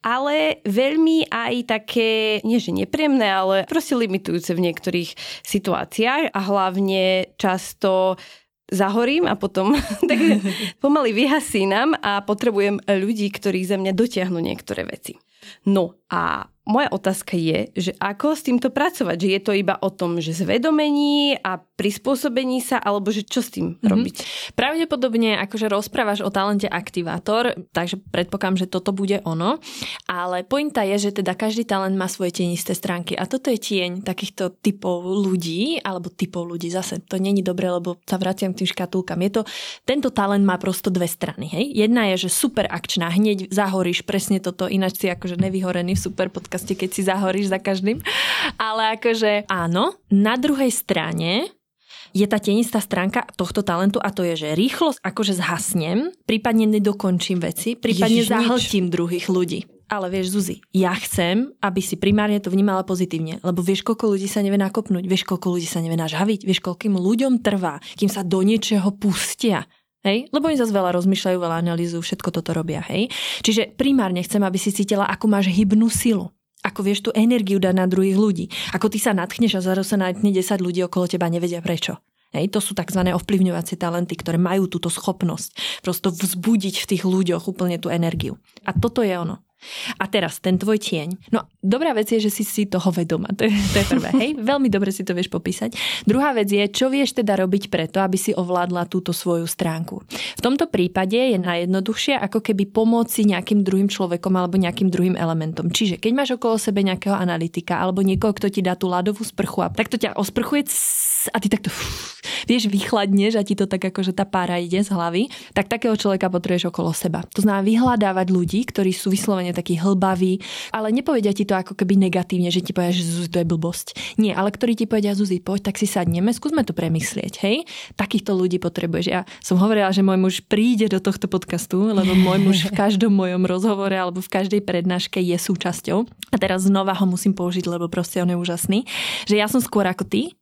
ale veľmi aj také, nie že nepríjemné, ale proste limitujúce v niektorých situáciách a hlavne často zahorím a potom tak pomaly vyhasínam a potrebujem ľudí, ktorí za mňa dotiahnu niektoré veci. No a moja otázka je, že ako s týmto pracovať? Že je to iba o tom, že zvedomení a prispôsobení sa, alebo že čo s tým robiť? Pravdepodobne akože rozprávaš o talente aktivátor, takže predpokladám, že toto bude ono. Ale pointa je, že teda každý talent má svoje tienisté stránky a toto je tieň takýchto typov ľudí, alebo typov ľudí. Zase to není dobre, lebo sa vraciam k tým škatulkám. Tento talent má prosto dve strany. Hej? Jedna je, že super akčná, hneď zahoríš presne toto, ináč si akože nevyhorený v super podcaste, keď si zahoríš za každým. Ale akože áno, na druhej strane je tá tenistá stránka tohto talentu a to je, že rýchlo akože zhasnem, prípadne nedokončím veci, prípadne zahltím druhých ľudí. Ale vieš, Zuzi, ja chcem, aby si primárne to vnímala pozitívne, lebo vieš, koľko ľudí sa nevie nakopnúť, vieš, koľko ľudí sa nevie nažhaviť, vieš, koľkým ľuďom trvá, kým sa do niečoho pustia. Hej? Lebo oni zase veľa rozmýšľajú, veľa analýzujú, všetko toto robia. Hej? Čiže primárne chcem, aby si cítila, ako máš hybnú silu. Ako vieš tú energiu dať na druhých ľudí. Ako ty sa nadchneš a zároveň sa nadchne 10 ľudí okolo teba, nevedia prečo. Hej? To sú tzv. Ovplyvňovacie talenty, ktoré majú túto schopnosť prosto vzbudiť v tých ľuďoch úplne tú energiu. A toto je ono. A teraz ten tvoj tieň. No, dobrá vec je, že si toho vedomá. To je prvé, hej? Veľmi dobre si to vieš popísať. Druhá vec je, čo vieš teda robiť preto, aby si ovládla túto svoju stránku. V tomto prípade je najjednoduchšie ako keby pomôcť nejakým druhým človekom alebo nejakým druhým elementom. Čiže keď máš okolo sebe nejakého analytika alebo niekoho, kto ti dá tú ľadovú sprchu a tak to ťa osprchuje a ty takto vieš, vychladneš a ti to tak akože tá pára ide z hlavy, tak takého človeka potrebuješ okolo seba. To znamená vyhľadávať ľudí, ktorí sú vyslovene takí hlbaví, ale nepovedia ti to ako keby negatívne, že ti povedia, že Zuzi, to je blbosť. Nie, ale ktorí ti povedia, Zuzi, poď, tak si sadneme, skúsme to premyslieť, hej? Takýchto ľudí potrebuješ. Ja som hovorila, že môj muž príde do tohto podcastu, lebo môj muž v každom mojom rozhovore alebo v každej prednáške je súčasťou. A teraz znova ho musím použiť, lebo proste on je úžasný. Že ja som skôr ako ty,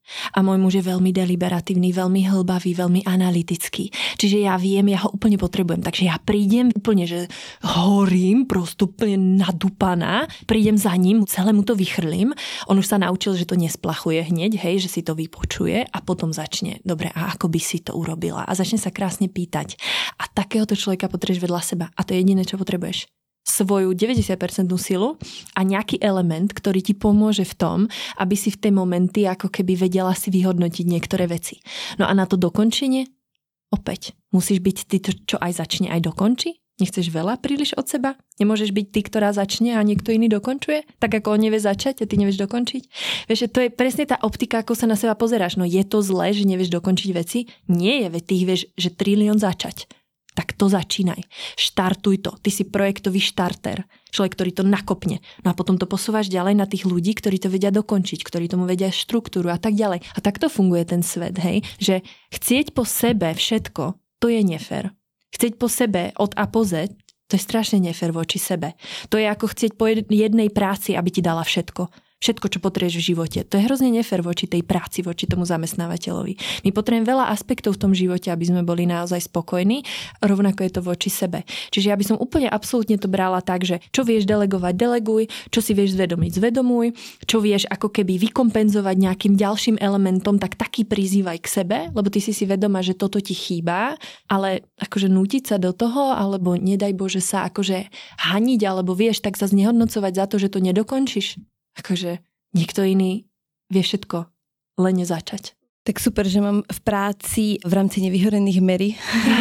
A môj muž je veľmi deliberatívny, veľmi hlbavý, veľmi analytický. Čiže ja viem, ja ho úplne potrebujem. Takže ja prídem úplne, že horím, prosto úplne nadúpaná. Prídem za ním, celé mu to vychrlím. On už sa naučil, že to nesplachuje hneď, hej, že si to vypočuje a potom začne. Dobre, a ako by si to urobila? A začne sa krásne pýtať. A takéhoto človeka potrebuješ vedľa seba. A to je jediné, čo potrebuješ. Svoju 90% silu a nejaký element, ktorý ti pomôže v tom, aby si v tej momenty ako keby vedela si vyhodnotiť niektoré veci. No a na to dokončenie opäť musíš byť ty, čo aj začne, aj dokončí. Nechceš veľa príliš od seba? Nemôžeš byť ty, ktorá začne a niekto iný dokončuje? Tak ako on nevie začať a ty nevieš dokončiť? Vieš, to je presne tá optika, ako sa na seba pozeráš. No je to zlé, že nevieš dokončiť veci? Nie je, veď ty vieš, že trilión začať. Tak to začínaj. Štartuj to. Ty si projektový štarter. Človek, ktorý to nakopne. No a potom to posúvaš ďalej na tých ľudí, ktorí to vedia dokončiť, ktorí tomu vedia štruktúru a tak ďalej. A takto funguje ten svet, hej? Že chcieť po sebe všetko, to je nefér. Chcieť po sebe od A po Z, to je strašne nefér voči sebe. To je ako chcieť po jednej práci, aby ti dala všetko. Všetko, čo potrebuješ v živote. To je hrozne nefér voči tej práci, voči tomu zamestnávateľovi. My potrebujeme veľa aspektov v tom živote, aby sme boli naozaj spokojní, rovnako je to voči sebe. Čiže ja by som úplne absolútne to brala tak, že čo vieš delegovať, deleguj, čo si vieš zvedomiť, zvedomuj, čo vieš ako keby vykompenzovať nejakým ďalším elementom, tak taký prizývaj k sebe, lebo ty si vedomá, že toto ti chýba, ale akože nútiť sa do toho, alebo nedaj Bože sa akože haniť, alebo vieš, tak sa znehodnocovať za to, že to nedokončíš. Akože niekto iný vie všetko, len nezačať. Tak super, že mám v práci v rámci nevyhorených Mary,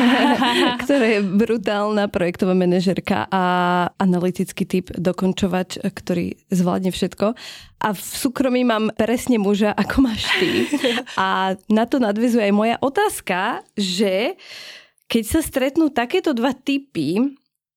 ktorá je brutálna projektová manažerka a analytický typ dokončovač, ktorý zvládne všetko. A v súkromí mám presne muža, ako máš ty. A na to nadväzuje aj moja otázka, že keď sa stretnú takéto dva typy,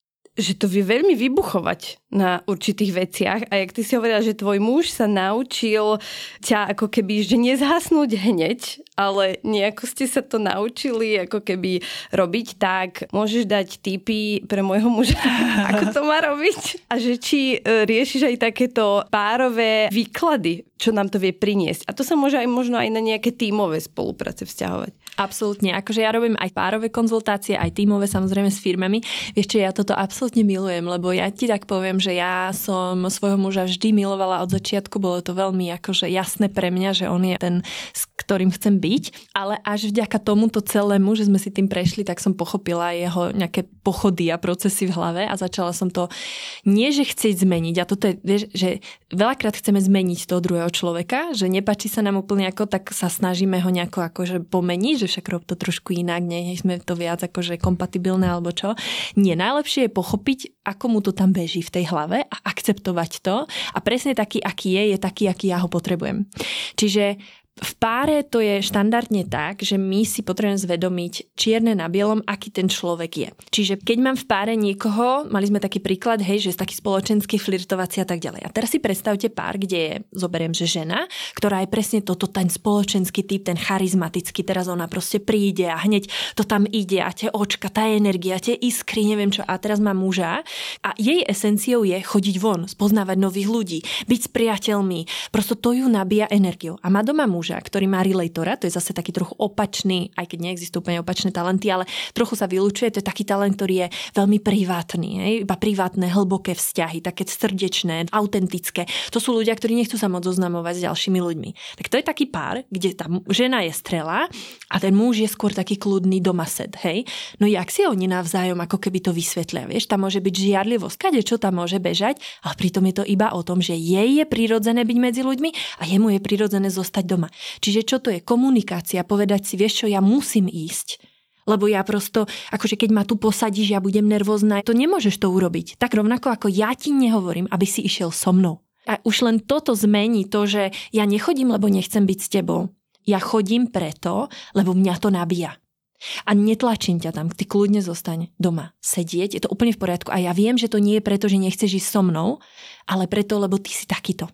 že to vie veľmi vybuchovať na určitých veciach a jak ty si hovorila, že tvoj muž sa naučil ťa ako keby, že nezhasnúť hneď, ale nejako ste sa to naučili ako keby robiť, tak môžeš dať tipy pre môjho muža, ako to má robiť. A že či riešiš aj takéto párové výklady, čo nám to vie priniesť. A to sa môže aj možno aj na nejaké tímové spolupráce vzťahovať. Absolútne. Akože ja robím aj párové konzultácie, aj tímové samozrejme s firmami. Vieš čo, ja toto absolútne milujem, lebo ja ti tak poviem, že ja som svojho muža vždy milovala od začiatku. Bolo to veľmi akože jasné pre mňa, že on je ten, s ktorým chcem byť. Ale až vďaka tomuto celému, že sme si tým prešli, tak som pochopila jeho nejaké pochody a procesy v hlave a začala som to nie, že chcieť zmeniť. A toto je, vieš, že veľakrát chceme zmeniť toho druhého človeka, že nepáči sa nám úplne ako, tak sa snažíme ho nejako akože pomeniť, že však rob to trošku inak, nie sme to viac akože kompatibilné alebo čo. Nie, najlepšie je pochopiť, ako mu to tam beží v tej hlave a akceptovať to a presne taký, aký je taký, aký ja ho potrebujem. Čiže v páre to je štandardne tak, že my si potrebujeme zvedomiť čierne na bielom, aký ten človek je. Čiže keď mám v páre niekoho, mali sme taký príklad, hej, že je taký spoločenský, flirtovací a tak ďalej. A teraz si predstavte pár, kde je, zoberiem, že žena, ktorá je presne toto, ten spoločenský typ, ten charizmatický, teraz ona proste príde a hneď to tam ide a tie očka, tá energia, tie iskry, neviem čo. A teraz má muža a jej esenciou je chodiť von, spoznávať nových ľudí, byť s priateľmi. Prosto to ju nabíja energiou. A má doma muža, ktorý má relatora, to je zase taký trochu opačný, aj keď neexistujú úplne opačné talenty, ale trochu sa vylučuje, to je taký talent, ktorý je veľmi privátny, iba privátne, hlboké vzťahy, také srdečné, autentické. To sú ľudia, ktorí nechcú sa moc zoznamovať s ďalšími ľuďmi. Tak to je taký pár, kde tá žena je strela a ten muž je skôr taký kľudný domased, hej? No jak si oni navzájom ako keby to vysvetlia, vieš? Tam môže byť žiarlivosť, kadečo tam môže bežať, ale pritom je to iba o tom, že jej je prirodzené byť medzi ľuďmi a jemu je prirodzené zostať doma. Čiže čo to je? Komunikácia, povedať si, vieš čo, ja musím ísť. Lebo ja prosto, akože keď ma tu posadíš, ja budem nervózna, to nemôžeš to urobiť. Tak rovnako ako ja ti nehovorím, aby si išiel so mnou. A už len toto zmení to, že ja nechodím, lebo nechcem byť s tebou. Ja chodím preto, lebo mňa to nabíja. A netlačím ťa tam, ty kľudne zostaň doma sedieť, je to úplne v poriadku. A ja viem, že to nie je preto, že nechceš ísť so mnou, ale preto, lebo ty si takýto.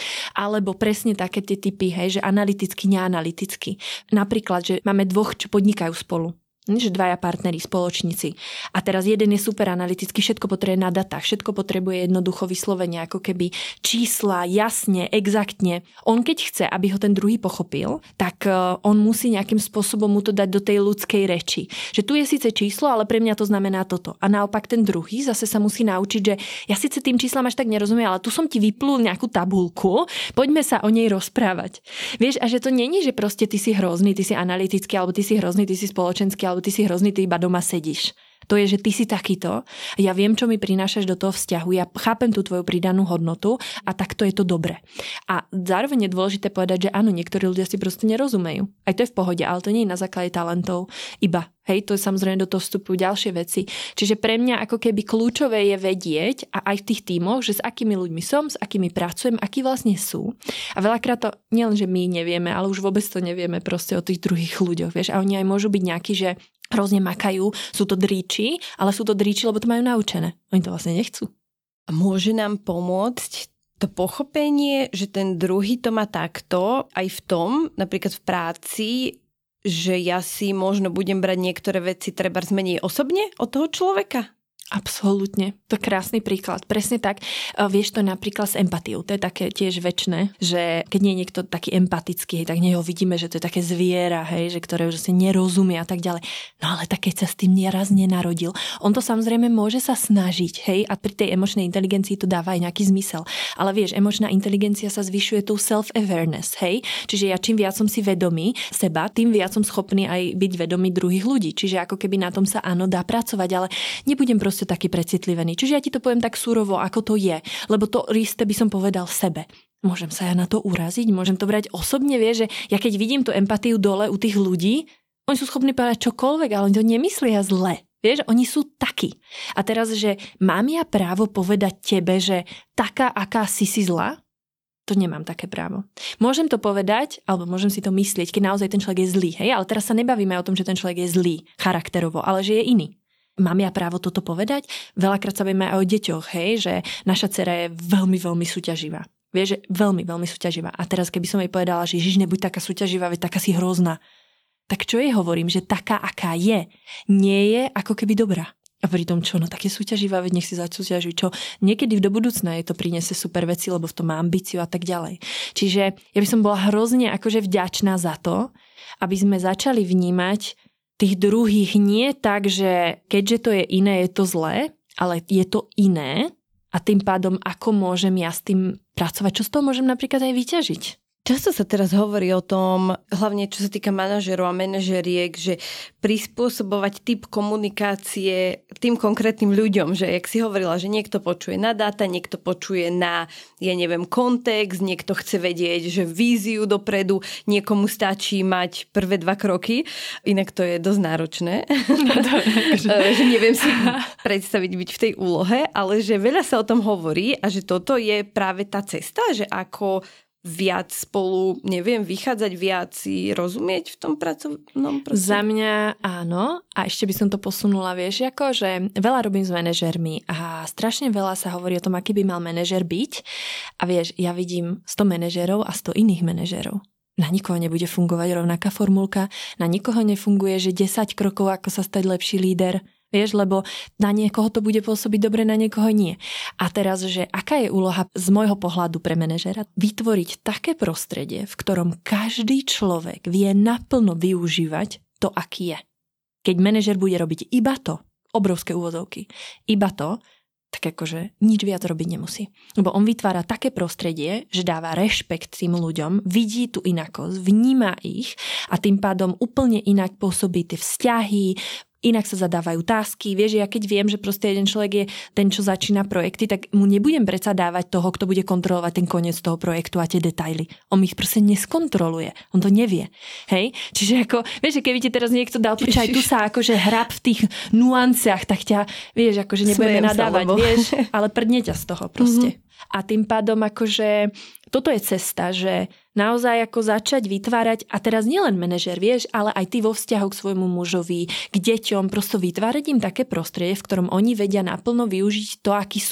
Alebo presne také tie typy, hej, že analyticky, neanalyticky. Napríklad, že máme dvoch, čo podnikajú spolu. že dvaja partneri, spoločníci. A teraz jeden je super analytický, všetko potrebuje na datách, všetko potrebuje jednoducho vyslovene, ako keby čísla, jasne, exaktne. On keď chce, aby ho ten druhý pochopil, tak on musí nejakým spôsobom mu to dať do tej ľudskej reči. Že tu je síce číslo, ale pre mňa to znamená toto. A naopak ten druhý zase sa musí naučiť, že ja síce tým číslam až tak nerozumiem, ale tu som ti vyplul nejakú tabuľku, poďme sa o nej rozprávať. Vieš, a že to není, že proste ty si hrozný, ty si analytický, alebo ty si hrozný, ty si spoločenský, alebo ty si hrozný, ty iba doma sedíš. To je, že ty si takýto, ja viem, čo mi prinášaš do toho vzťahu, ja chápem tú tvoju pridanú hodnotu a takto je to dobre. A zároveň je dôležité povedať, že áno, niektorí ľudia si proste nerozumejú. Aj to je v pohode, ale to nie je na základe talentov iba. Hej, to je samozrejme do toho vstupujú ďalšie veci. Čiže pre mňa ako keby kľúčové je vedieť a aj v tých tímoch, že s akými ľuďmi som, s akými pracujem, akí vlastne sú. A veľakrát to nielen, že my nevieme, ale už vôbec to nevieme proste o tých druhých ľuďoch, vieš. A oni aj môžu byť nejakí, že hrozne makajú, sú to dríči, ale sú to dríči, lebo to majú naučené. Oni to vlastne nechcú. A môže nám pomôcť to pochopenie, že ten druhý to má takto aj v tom, napríklad v práci, že ja si možno budem brať niektoré veci trebárs menej osobne od toho človeka? Absolútne. To je krásny príklad. Presne tak. Vieš to napríklad s empatiou. To je také tiež večné, že keď nie je niekto taký empatický, tak neho vidíme, že to je také zviera, hej, že ktoré už si nerozumie a tak ďalej. No ale tak keď sa s tým nieraz nenarodil, on to samozrejme môže sa snažiť, hej, a pri tej emočnej inteligencii to dáva aj nejaký zmysel. Ale vieš, emočná inteligencia sa zvyšuje tou self-awareness, hej. Čiže ja čím viac som si vedomý seba, tým viac som schopný aj byť vedomý druhých ľudí. Čiže ako keby na tom sa áno dá pracovať, ale nebudem proste taký precitlivený. Čiže ja ti to poviem tak surovo, ako to je, lebo to isté by som povedal sebe. Môžem sa ja na to uraziť, môžem to brať osobne, vieš, že ja keď vidím tú empatiu dole u tých ľudí, oni sú schopní povedať čokoľvek, ale oni to nemyslia zle. Vieš, oni sú takí. A teraz, že mám ja právo povedať tebe, že taká, aká si zlá? To nemám také právo. Môžem to povedať, alebo môžem si to myslieť, keď naozaj ten človek je zlý, hej, ale teraz sa nebavíme o tom, že ten človek je zlý charakterovo, ale že je iný. Mám ja právo toto povedať? Veľakrát sa vieme aj o deťoch, hej, že naša dcera je veľmi, veľmi súťaživá. Vieš, že veľmi, veľmi súťaživá. A teraz keby som jej povedala, že Ježiš, nebuď taká súťaživá, veď taká si hrozná. Tak čo jej hovorím, že taká, aká je, nie je ako keby dobrá. A pritom čo, no tak je súťaživá, veď nech si súťažuj, čo niekedy do budúcna je to priniesie super veci, lebo v tom má ambíciu a tak ďalej. Čiže ja by som bola hrozne akože vďačná za to, aby sme začali vnímať tých druhých nie tak, že keďže to je iné, je to zlé, ale je to iné a tým pádom ako môžem ja s tým pracovať, čo z toho môžem napríklad aj vyťažiť. Často sa teraz hovorí o tom, hlavne čo sa týka manažerov a manažeriek, že prispôsobovať typ komunikácie tým konkrétnym ľuďom, že jak si hovorila, že niekto počuje na dáta, niekto počuje na, ja neviem, kontext, niekto chce vedieť, že víziu dopredu, niekomu stačí mať prvé 2 kroky, inak to je dosť náročné. Že neviem si predstaviť byť v tej úlohe, ale že veľa sa o tom hovorí a že toto je práve tá cesta, že ako viac spolu, neviem, vychádzať viac si rozumieť v tom pracovnom prostredí? Za mňa áno. A ešte by som to posunula, vieš, ako, že veľa robím s manažermi a strašne veľa sa hovorí o tom, aký by mal manažer byť. A vieš, ja vidím 100 manažerov a 100 iných manažerov. Na nikoho nebude fungovať rovnaká formulka, na nikoho nefunguje, že 10 krokov, ako sa stať lepší líder. Vieš, lebo na niekoho to bude pôsobiť dobre, na niekoho nie. A teraz, že aká je úloha z môjho pohľadu pre manažera? Vytvoriť také prostredie, v ktorom každý človek vie naplno využívať to, aký je. Keď manažer bude robiť iba to, obrovské úvodzovky, iba to, tak akože nič viac robiť nemusí. Lebo on vytvára také prostredie, že dáva rešpekt tým ľuďom, vidí tú inakosť, vníma ich a tým pádom úplne inak pôsobí tie vzťahy, inak sa zadávajú otázky. Vieš, ja keď viem, že proste jeden človek je ten, čo začína projekty, tak mu nebudem predsa dávať toho, kto bude kontrolovať ten koniec toho projektu a tie detaily. On ich proste neskontroluje. On to nevie. Hej? Čiže ako, vieš, keby ti teraz niekto dal počať, tu sa akože hrab v tých nuanciách, tak ťa, vieš, akože nebudeme nadávať, vieš, ale prdne ťa z toho proste. A tým pádom akože toto je cesta, že naozaj ako začať vytvárať, a teraz nielen manažer, vieš, ale aj ty vo vzťahu k svojmu mužovi, k deťom, prosto vytvárať im také prostredie, v ktorom oni vedia naplno využiť to, akí sú.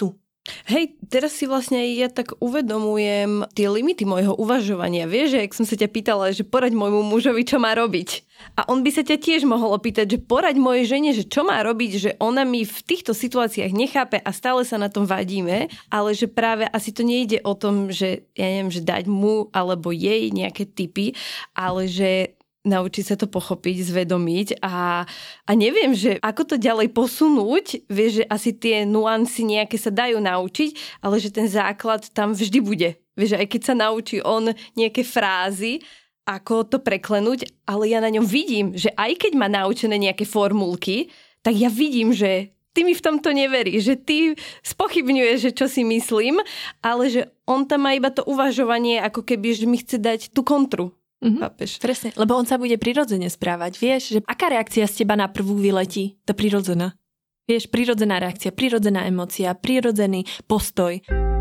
Hej, teraz si vlastne ja tak uvedomujem tie limity môjho uvažovania. Vieš, že ak som sa ťa pýtala, že poraď môjmu mužovi, čo má robiť. A on by sa ťa tiež mohol opýtať, že poraď mojej žene, že čo má robiť, že ona mi v týchto situáciách nechápe a stále sa na tom vadíme, ale že práve asi to nejde o tom, že ja neviem, že dať mu alebo jej nejaké tipy, ale že naučiť sa to pochopiť, zvedomiť a neviem, že ako to ďalej posunúť, vieš, že asi tie nuancy nejaké sa dajú naučiť, ale že ten základ tam vždy bude. Vieš, že aj keď sa naučí on nejaké frázy, ako to preklenúť, ale ja na ňom vidím, že aj keď má naučené nejaké formulky, tak ja vidím, že ty mi v tomto neveríš, že ty spochybňuješ, že čo si myslím, ale že on tam má iba to uvažovanie, ako keby, že mi chce dať tú kontru. Presne, lebo on sa bude prirodzene správať. Vieš, že aká reakcia z teba na prvú vyletí? To prirodzená. Vieš, prirodzená reakcia, prirodzená emócia, prirodzený postoj.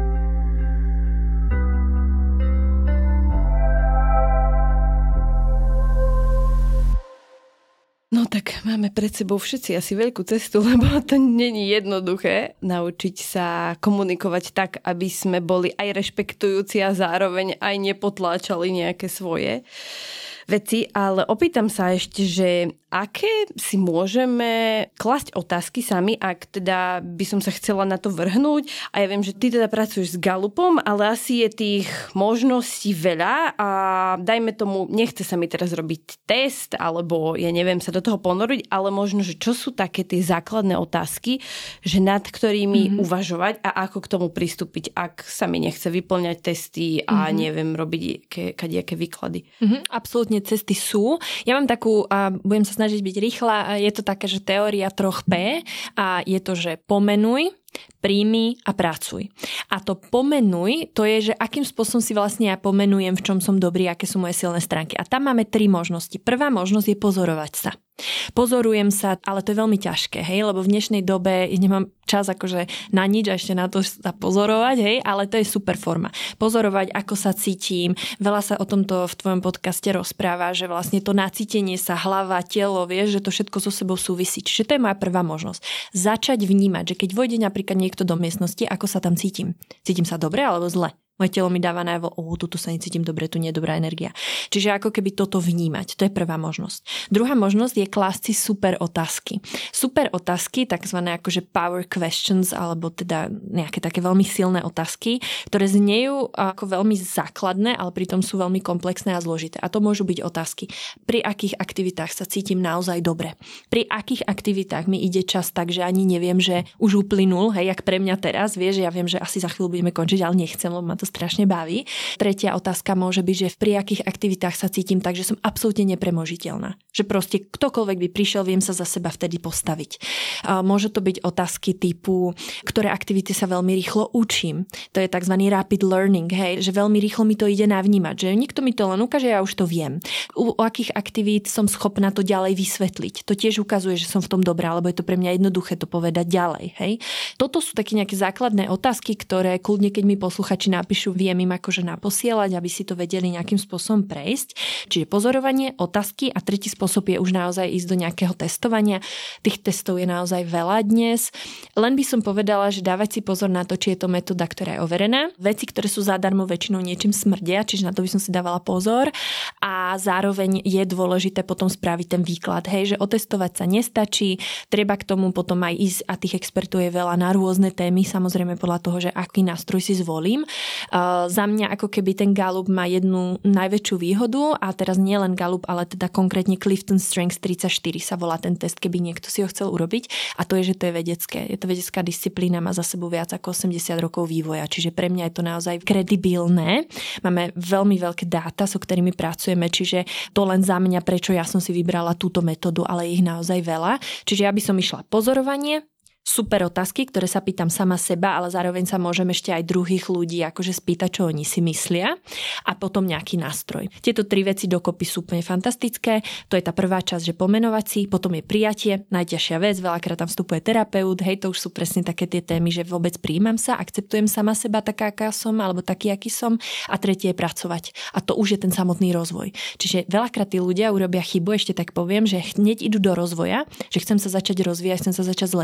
No tak máme pred sebou všetci asi veľkú cestu, lebo to není jednoduché naučiť sa komunikovať tak, aby sme boli aj rešpektujúci a zároveň aj nepotláčali nejaké svoje veci, ale opýtam sa ešte, že aké si môžeme klasť otázky sami, ak teda by som sa chcela na to vrhnúť. A ja viem, že ty teda pracuješ s Galupom, ale asi je tých možností veľa a dajme tomu, nechce sa mi teraz robiť test, alebo ja neviem sa do toho ponoriť, ale možno, že čo sú také tie základné otázky, že nad ktorými uvažovať a ako k tomu pristúpiť, ak sa mi nechce vyplňať testy a neviem robiť kadejaké výklady. Absolútne cesty sú. Ja mám takú, budem sa snažiť byť rýchla, je to také, že teória 3P a je to, že pomenuj, príjmi a pracuj. A to pomenuj, to je, že akým spôsobom si vlastne ja pomenujem, v čom som dobrý, aké sú moje silné stránky. A tam máme 3 možnosti. Prvá možnosť je pozorovať sa. Pozorujem sa, ale to je veľmi ťažké, hej, lebo v dnešnej dobe nemám čas akože na nič a ešte na to sa pozorovať, hej, ale to je super forma. Pozorovať, ako sa cítim. Veľa sa o tomto v tvojom podcaste rozpráva, že vlastne to nacítenie sa, hlava, telo, vieš, že to všetko so sebou súvisí. Čiže to je moja prvá možnosť. Začať vnímať, že keď vojde napríklad niekto do miestnosti, ako sa tam cítim. Cítim sa dobre alebo zle? Moje telo mi dáva najavo, tuto sa necítim dobre, tu nie je dobrá energia. Čiže ako keby toto vnímať, to je prvá možnosť. Druhá možnosť je klásť si super otázky. Super otázky, takzvané akože power questions, alebo teda nejaké také veľmi silné otázky, ktoré znejú ako veľmi základné, ale pritom sú veľmi komplexné a zložité. A to môžu byť otázky, pri akých aktivitách sa cítim naozaj dobre. Pri akých aktivitách mi ide čas tak, že ani neviem, že už uplynul, hej, jak pre mňa teraz, vieš, ja viem, že asi za chvíľu budeme končiť, ale nechcem, lebo ma to strašne baví. Tretia otázka môže byť, že pri akých aktivitách sa cítim tak, že som absolútne nepremožiteľná. Že proste ktokoľvek by prišiel, viem sa za seba vtedy postaviť. Môže to byť otázky typu, ktoré aktivity sa veľmi rýchlo učím. To je tzv. Rapid learning, hej, že veľmi rýchlo mi to ide navnímať, že nikto mi to len ukáže, ja už to viem. U akých aktivít som schopná to ďalej vysvetliť. To tiež ukazuje, že som v tom dobrá, lebo je to pre mňa jednoduché to povedať ďalej, hej. Toto sú také nejaké základné otázky, ktoré kľudne, keď mi posluchači napíšu, viem im akože naposielať, aby si to vedeli nejakým spôsobom prejsť. Čiže pozorovanie, otázky a tretí spôsob je už naozaj ísť do nejakého testovania. Tých testov je naozaj veľa dnes. Len by som povedala, že dávať si pozor na to, či je to metóda, ktorá je overená. Veci, ktoré sú zadarmo, väčšinou niečím smrdia, čiže na to by som si dávala pozor. A zároveň je dôležité potom spraviť ten výklad. Hej, že otestovať sa nestačí, treba k tomu potom aj ísť a tých expertov je veľa na rôzne témy, samozrejme podľa toho, že aký nástroj si zvolím. Za mňa ako keby ten Gallup má jednu najväčšiu výhodu a teraz nie len Gallup, ale teda konkrétne Clifton Strengths 34 sa volá ten test, keby niekto si ho chcel urobiť a to je, že to je vedecké. Je to vedecká disciplína, má za sebou viac ako 80 rokov vývoja, čiže pre mňa je to naozaj kredibilné. Máme veľmi veľké dáta, so ktorými pracujeme, čiže to len za mňa, prečo ja som si vybrala túto metódu, ale ich naozaj veľa. Čiže ja by som išla pozorovanie, super otázky, ktoré sa pýtam sama seba, ale zároveň sa môžem ešte aj druhých ľudí akože spýtať, čo oni si myslia a potom nejaký nástroj. Tieto 3 veci dokopy sú úplne fantastické. To je tá prvá časť, že pomenovať si, potom je prijatie, najťažšia vec, veľakrát tam vstupuje terapeut, hej, to už sú presne také tie témy, že vôbec prijímam sa, akceptujem sama seba taká, aká som, alebo taký, aký som a tretie je pracovať. A to už je ten samotný rozvoj. Čiže veľakrát tí ľudia urobia chybu, ešte tak poviem, že hneď idú do rozvoja, že chcem sa začať rozvíjať, chcem sa začať zlepšovať.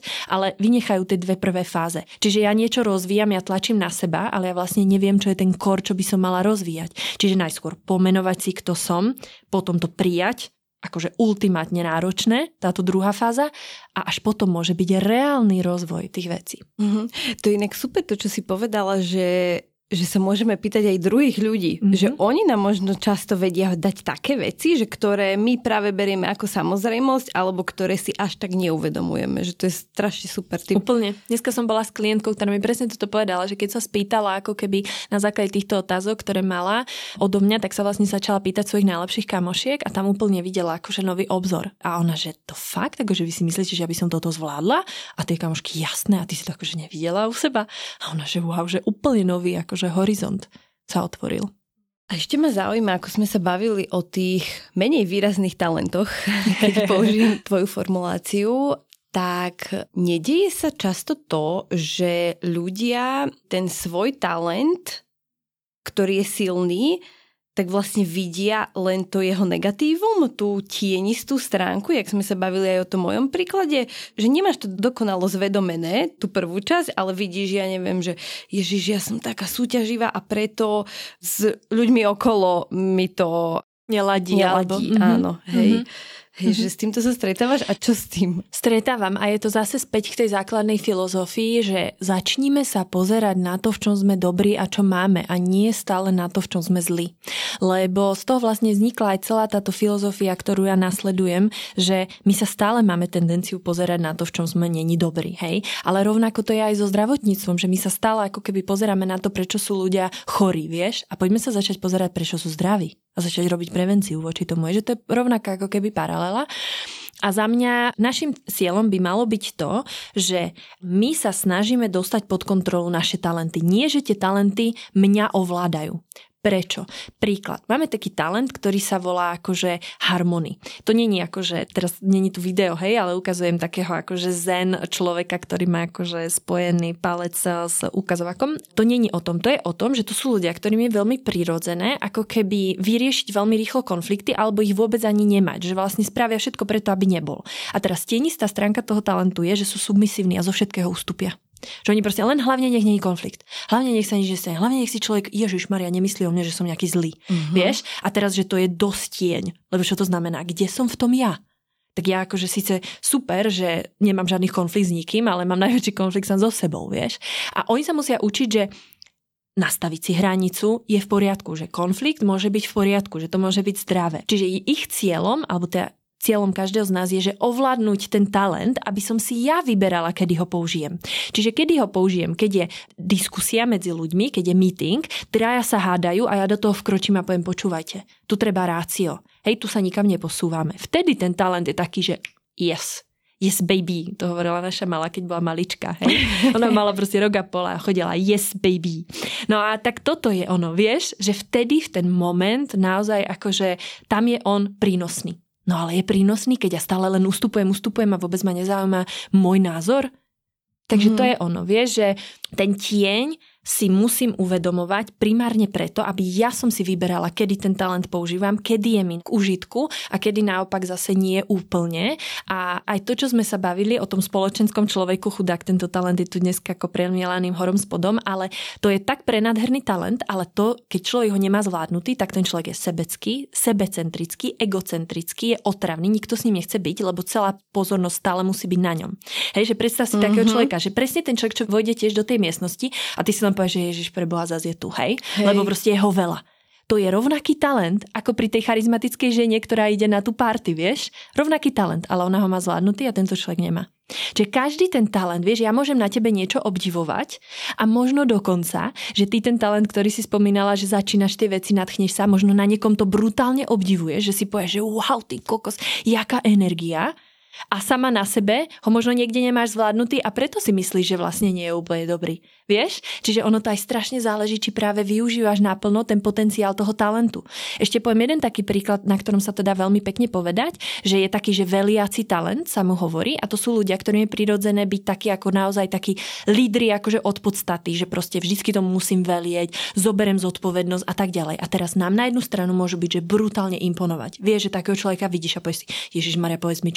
ale vynechajú tie dve prvé fáze. Čiže ja niečo rozvíjam, ja tlačím na seba, ale ja vlastne neviem, čo je ten core, čo by som mala rozvíjať. Čiže najskôr pomenovať si, kto som, potom to prijať, akože ultimátne náročné, táto druhá fáza, a až potom môže byť reálny rozvoj tých vecí. To je inak super to, čo si povedala, že sa môžeme pýtať aj druhých ľudí, že oni nám možno často vedia dať také veci, že ktoré my práve berieme ako samozrejmosť, alebo ktoré si až tak neuvedomujeme, že to je strašne super tip. Úplne. Dneska som bola s klientkou, ktorá mi presne toto povedala, že keď sa spýtala ako keby na základe týchto otázok, ktoré mala odo mňa, tak sa vlastne začala pýtať svojich najlepších kamošiek a tam úplne videla akože nový obzor. A ona, že to fakt, akože vy si myslíte, že ja by som toto zvládla? A tie kamošky, jasné, a ty si to akože nevidela u seba? A ona, že wow, že úplne nový akože horizont sa otvoril. A ešte ma zaujíma, ako sme sa bavili o tých menej výrazných talentoch, keď použijem tvoju formuláciu, tak nedieje sa často to, že ľudia ten svoj talent, ktorý je silný, tak vlastne vidia len to jeho negatívum, tú tienistú stránku, jak sme sa bavili aj o tom mojom príklade, že nemáš to dokonalo zvedomené, tú prvú časť, ale vidíš, ja neviem, že Ježiš, ja som taká súťaživá a preto s ľuďmi okolo mi to neladí. Áno, hej. Hej, že s týmto sa stretávaš a čo s tým? Stretávam a je to zase späť k tej základnej filozofii, že začníme sa pozerať na to, v čom sme dobrí a čo máme a nie stále na to, v čom sme zlí. Lebo z toho vlastne vznikla aj celá táto filozofia, ktorú ja nasledujem, že my sa stále máme tendenciu pozerať na to, v čom sme není dobrí, hej? Ale rovnako to je aj so zdravotníctvom, že my sa stále ako keby pozeráme na to, prečo sú ľudia chorí, vieš? A poďme sa začať pozerať, prečo sú zdraví. A začať robiť prevenciu voči tomu. Je, že to je rovnaká ako keby paralela. A za mňa našim cieľom by malo byť to, že my sa snažíme dostať pod kontrolu naše talenty. Nie, že tie talenty mňa ovládajú. Prečo? Príklad. Máme taký talent, ktorý sa volá akože harmony. To nie je akože, teraz nie je tu video, hej, ale ukazujem takého akože zen človeka, ktorý má akože spojený palec s ukazovakom. To nie je o tom. To je o tom, že to sú ľudia, ktorým je veľmi prirodzené ako keby vyriešiť veľmi rýchlo konflikty alebo ich vôbec ani nemať. Že vlastne spravia všetko preto, aby nebol. A teraz tienistá stránka toho talentu je, že sú submisívni a zo všetkého ustúpia. Že oni proste len hlavne nech nie je konflikt. Hlavne nech sa nič nestane. Hlavne nech si človek, Ježišmaria, nemyslí o mne, že som nejaký zlý. Vieš? A teraz, že to je dosť tieň. Lebo čo to znamená? Kde som v tom ja? Tak ja akože síce super, že nemám žiadnych konflikt s nikým, ale mám najväčší konflikt sám so sebou, vieš? A oni sa musia učiť, že nastaviť si hranicu je v poriadku, že konflikt môže byť v poriadku, že to môže byť zdravé. Čiže ich cieľom, alebo teda cieľom každého z nás je, že ovládnuť ten talent, aby som si ja vyberala, kedy ho použijem. Čiže kedy ho použijem, keď je diskusia medzi ľuďmi, keď je meeting, traja sa hádajú a ja do toho vkročím a poviem, počúvajte, tu treba rácio. Hej, tu sa nikam neposúvame. Vtedy ten talent je taký, že yes baby, to hovorila naša malá, keď bola malička. Hej? Ona mala proste rok a pol a chodila yes baby. No a tak toto je ono, vieš, že vtedy v ten moment naozaj akože tam je on prínosný. No ale je prínosný, keď ja stále len ustupujem a vôbec ma nezaujíma môj názor? Takže to je ono, vieš, že ten tieň si musím uvedomovať primárne preto, aby ja som si vyberala, kedy ten talent používam, kedy je mi k užitku a kedy naopak zase nie úplne. A aj to, čo sme sa bavili o tom spoločenskom človeku, chudák, tento talent je tu dnes ako premielaným horom spodom, ale to je tak prenádherný talent, ale to, keď človek ho nemá zvládnutý, tak ten človek je sebecký, sebecentrický, egocentrický, je otravný, nikto s ním nechce byť, lebo celá pozornosť stále musí byť na ňom. Hej, že predstav si takého človeka, že presne ten človek, čo vojde tiež do tej miestnosti a ty si len povieš, že Ježiš preboha zase je tu, hej? Lebo proste je ho veľa. To je rovnaký talent, ako pri tej charizmatickej žene, ktorá ide na tú party, vieš? Rovnaký talent, ale ona ho má zvládnutý a tento človek nemá. Čiže každý ten talent, vieš, ja môžem na tebe niečo obdivovať a možno dokonca, že ty ten talent, ktorý si spomínala, že začínaš tie veci, nadchneš sa, možno na niekom to brutálne obdivuješ, že si povieš, že wow, ty kokos, jaká energia. A sama na sebe ho možno niekde nemáš zvládnutý a preto si myslíš, že vlastne nie je úplne dobrý. Vieš? Čiže ono to aj strašne záleží, či práve využívaš naplno ten potenciál toho talentu. Ešte poviem jeden taký príklad, na ktorom sa to dá veľmi pekne povedať, že je taký, že veliaci talent, sa mu hovorí, a to sú ľudia, ktorým je prirodzené byť takí ako naozaj takí lídri akože od podstaty, že proste vždycky tomu musím velieť, zoberiem zodpovednosť a tak ďalej. A teraz nám na jednu stranu môžu byť, že brutálne imponovať. Vieš, že takého človeka vidíš a povieš si, Ježišmaria, povedz mi, čo mám robiť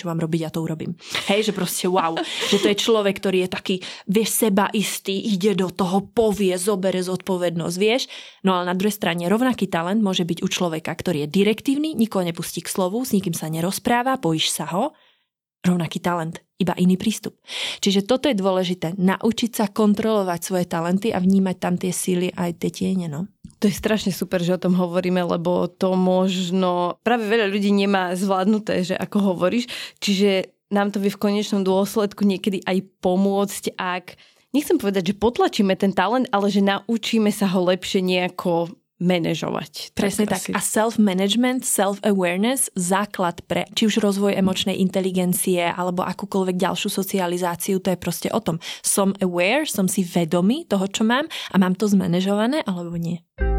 ja to urobím. Hej, že proste wow, že to je človek, ktorý je taký, vieš, sebaistý, ide do toho, povie, zobere zodpovednosť, vieš. No ale na druhej strane rovnaký talent môže byť u človeka, ktorý je direktívny, nikoho nepustí k slovu, s nikým sa nerozpráva, bojíš sa ho. Rovnaký talent, iba iný prístup. Čiže toto je dôležité, naučiť sa kontrolovať svoje talenty a vnímať tam tie síly aj tie tiene, no. To je strašne super, že o tom hovoríme, lebo to možno práve veľa ľudí nemá zvládnuté, že ako hovoríš, čiže nám to vie v konečnom dôsledku niekedy aj pomôcť, ak, nechcem povedať, že potlačíme ten talent, ale že naučíme sa ho lepšie nejako manažovať. Presne tak. A self-management, self-awareness, základ pre či už rozvoj emočnej inteligencie alebo akúkoľvek ďalšiu socializáciu, to je proste o tom. Som aware, som si vedomý toho, čo mám a mám to zmanažované alebo nie.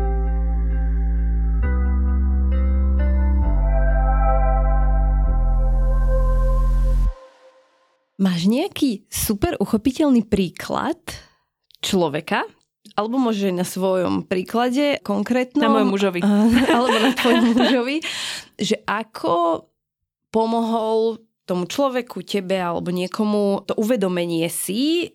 Máš nejaký super uchopiteľný príklad človeka, alebo môže na svojom príklade konkrétnom. Na mojom mužovi. Alebo na tvojom mužovi. Že ako pomohol tomu človeku, tebe alebo niekomu to uvedomenie si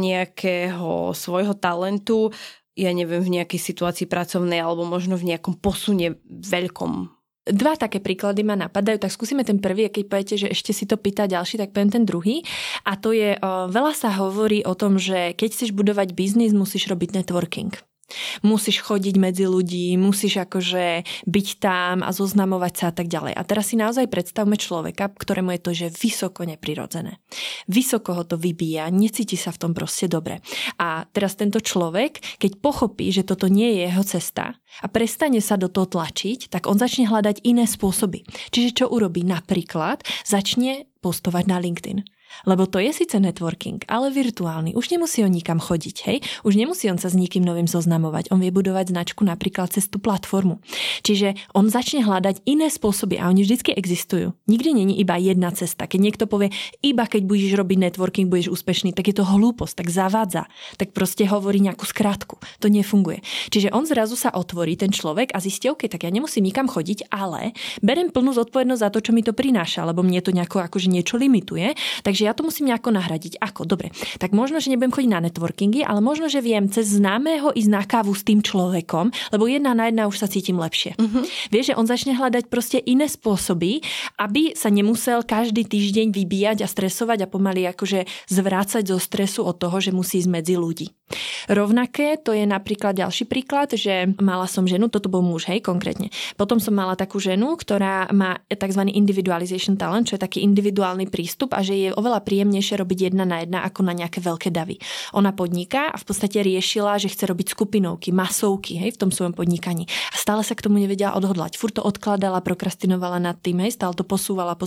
nejakého svojho talentu, ja neviem, v nejakej situácii pracovnej alebo možno v nejakom posune veľkom. Dva také príklady ma napadajú, tak skúsime ten prvý, a keď poviete, že ešte si to pýta ďalší, tak poviem ten druhý. A to je, veľa sa hovorí o tom, že keď chceš budovať biznis, musíš robiť networking. Musíš chodiť medzi ľudí, musíš akože byť tam a zoznamovať sa a tak ďalej. A teraz si naozaj predstavme človeka, ktorému je to, že vysoko neprirodzené. Vysoko ho to vybíja, necíti sa v tom proste dobre. A teraz tento človek, keď pochopí, že toto nie je jeho cesta a prestane sa do toho tlačiť, tak on začne hľadať iné spôsoby. Čiže čo urobí? Napríklad začne postovať na LinkedIn. Lebo to je síce networking, ale virtuálny. Už nemusí on nikam chodiť, hej? Už nemusí on sa s nikým novým zoznamovať. On vie budovať značku napríklad cez tú platformu. Čiže on začne hľadať iné spôsoby a oni vždycky existujú. Nikdy není iba jedna cesta. Keď niekto povie, iba keď budeš robiť networking, budeš úspešný, tak je to hlúposť, tak zavádza. Tak proste hovorí nejakú skratku. To nefunguje. Čiže on zrazu sa otvorí, ten človek, a zistí, OK, tak ja nemusím nikam chodiť, ale berem plnú zodpovednosť za to, čo mi to prináša, lebo mne to nejako akože niečo limituje. Takže ja to musím nejako nahradiť. Ako? Dobre. Tak možno, že nebudem chodiť na networkingy, ale možno, že viem cez známeho ísť na kávu s tým človekom, lebo 1 na 1 už sa cítim lepšie. Vieš, že on začne hľadať proste iné spôsoby, aby sa nemusel každý týždeň vybíjať a stresovať a pomaly akože zvrácať zo stresu od toho, že musí ísť medzi ľudí. Rovnaké, to je napríklad ďalší príklad, že mala som ženu, toto bol muž, hej, konkrétne. Potom som mala takú ženu, ktorá má tzv. Individualization talent, čo je taký individuálny prístup a že je oveľa príjemnejšie robiť 1 na 1 ako na nejaké veľké davy. Ona podniká a v podstate riešila, že chce robiť skupinovky, masovky, hej, v tom svojom podnikaní. A stále sa k tomu nevedela odhodlať. Furt to odkladala, prokrastinovala nad tým, hej, stále to posúvala.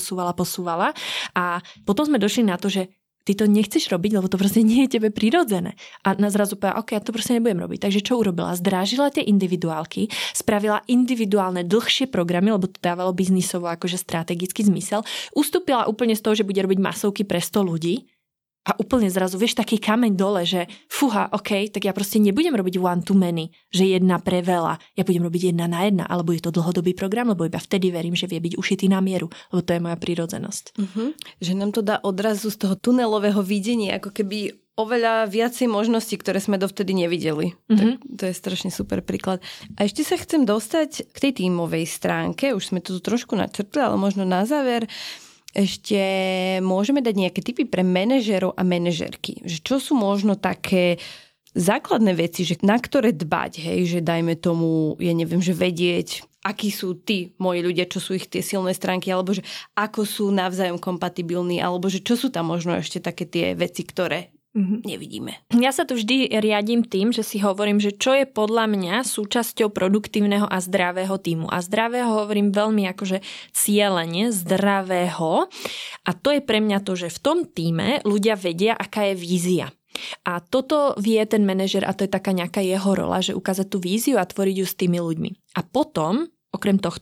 A potom sme došli na to, že ty to nechceš robiť, lebo to proste nie je tebe prirodzené. A na zrazu povedala, OK, ja to proste nebudem robiť. Takže čo urobila? Zdrážila tie individuálky, spravila individuálne dlhšie programy, lebo to dávalo biznisovo akože strategický zmysel. Ustúpila úplne z toho, že bude robiť masovky pre 100 ľudí. A úplne zrazu, vieš, taký kameň dole, že fúha, OK, tak ja proste nebudem robiť one to many, že 1 pre veľa. Ja budem robiť 1 na 1, alebo je to dlhodobý program, lebo iba vtedy verím, že vie byť ušitý na mieru, lebo to je moja prírodzenosť. Že nám to dá odrazu z toho tunelového videnia, ako keby oveľa viacej možností, ktoré sme dovtedy nevideli. Tak to je strašne super príklad. A ešte sa chcem dostať k tej tímovej stránke, už sme to tu trošku načrtli, ale možno na záver. Ešte môžeme dať nejaké tipy pre manažérov a manažérky. Že čo sú možno také základné veci, že na ktoré dbať, hej, že dajme tomu, ja neviem, že vedieť, akí sú tí moji ľudia, čo sú ich tie silné stránky, alebo že ako sú navzájom kompatibilní, alebo že čo sú tam možno ešte také tie veci, ktoré nevidíme. Ja sa tu vždy riadím tým, že si hovorím, že čo je podľa mňa súčasťou produktívneho a zdravého tímu. A zdravého hovorím veľmi akože cielene, zdravého. A to je pre mňa to, že v tom tíme ľudia vedia, aká je vízia. A toto vie ten manažer, a to je taká nejaká jeho rola, že ukázať tú víziu a tvoriť ju s tými ľuďmi. A potom, okrem tohto,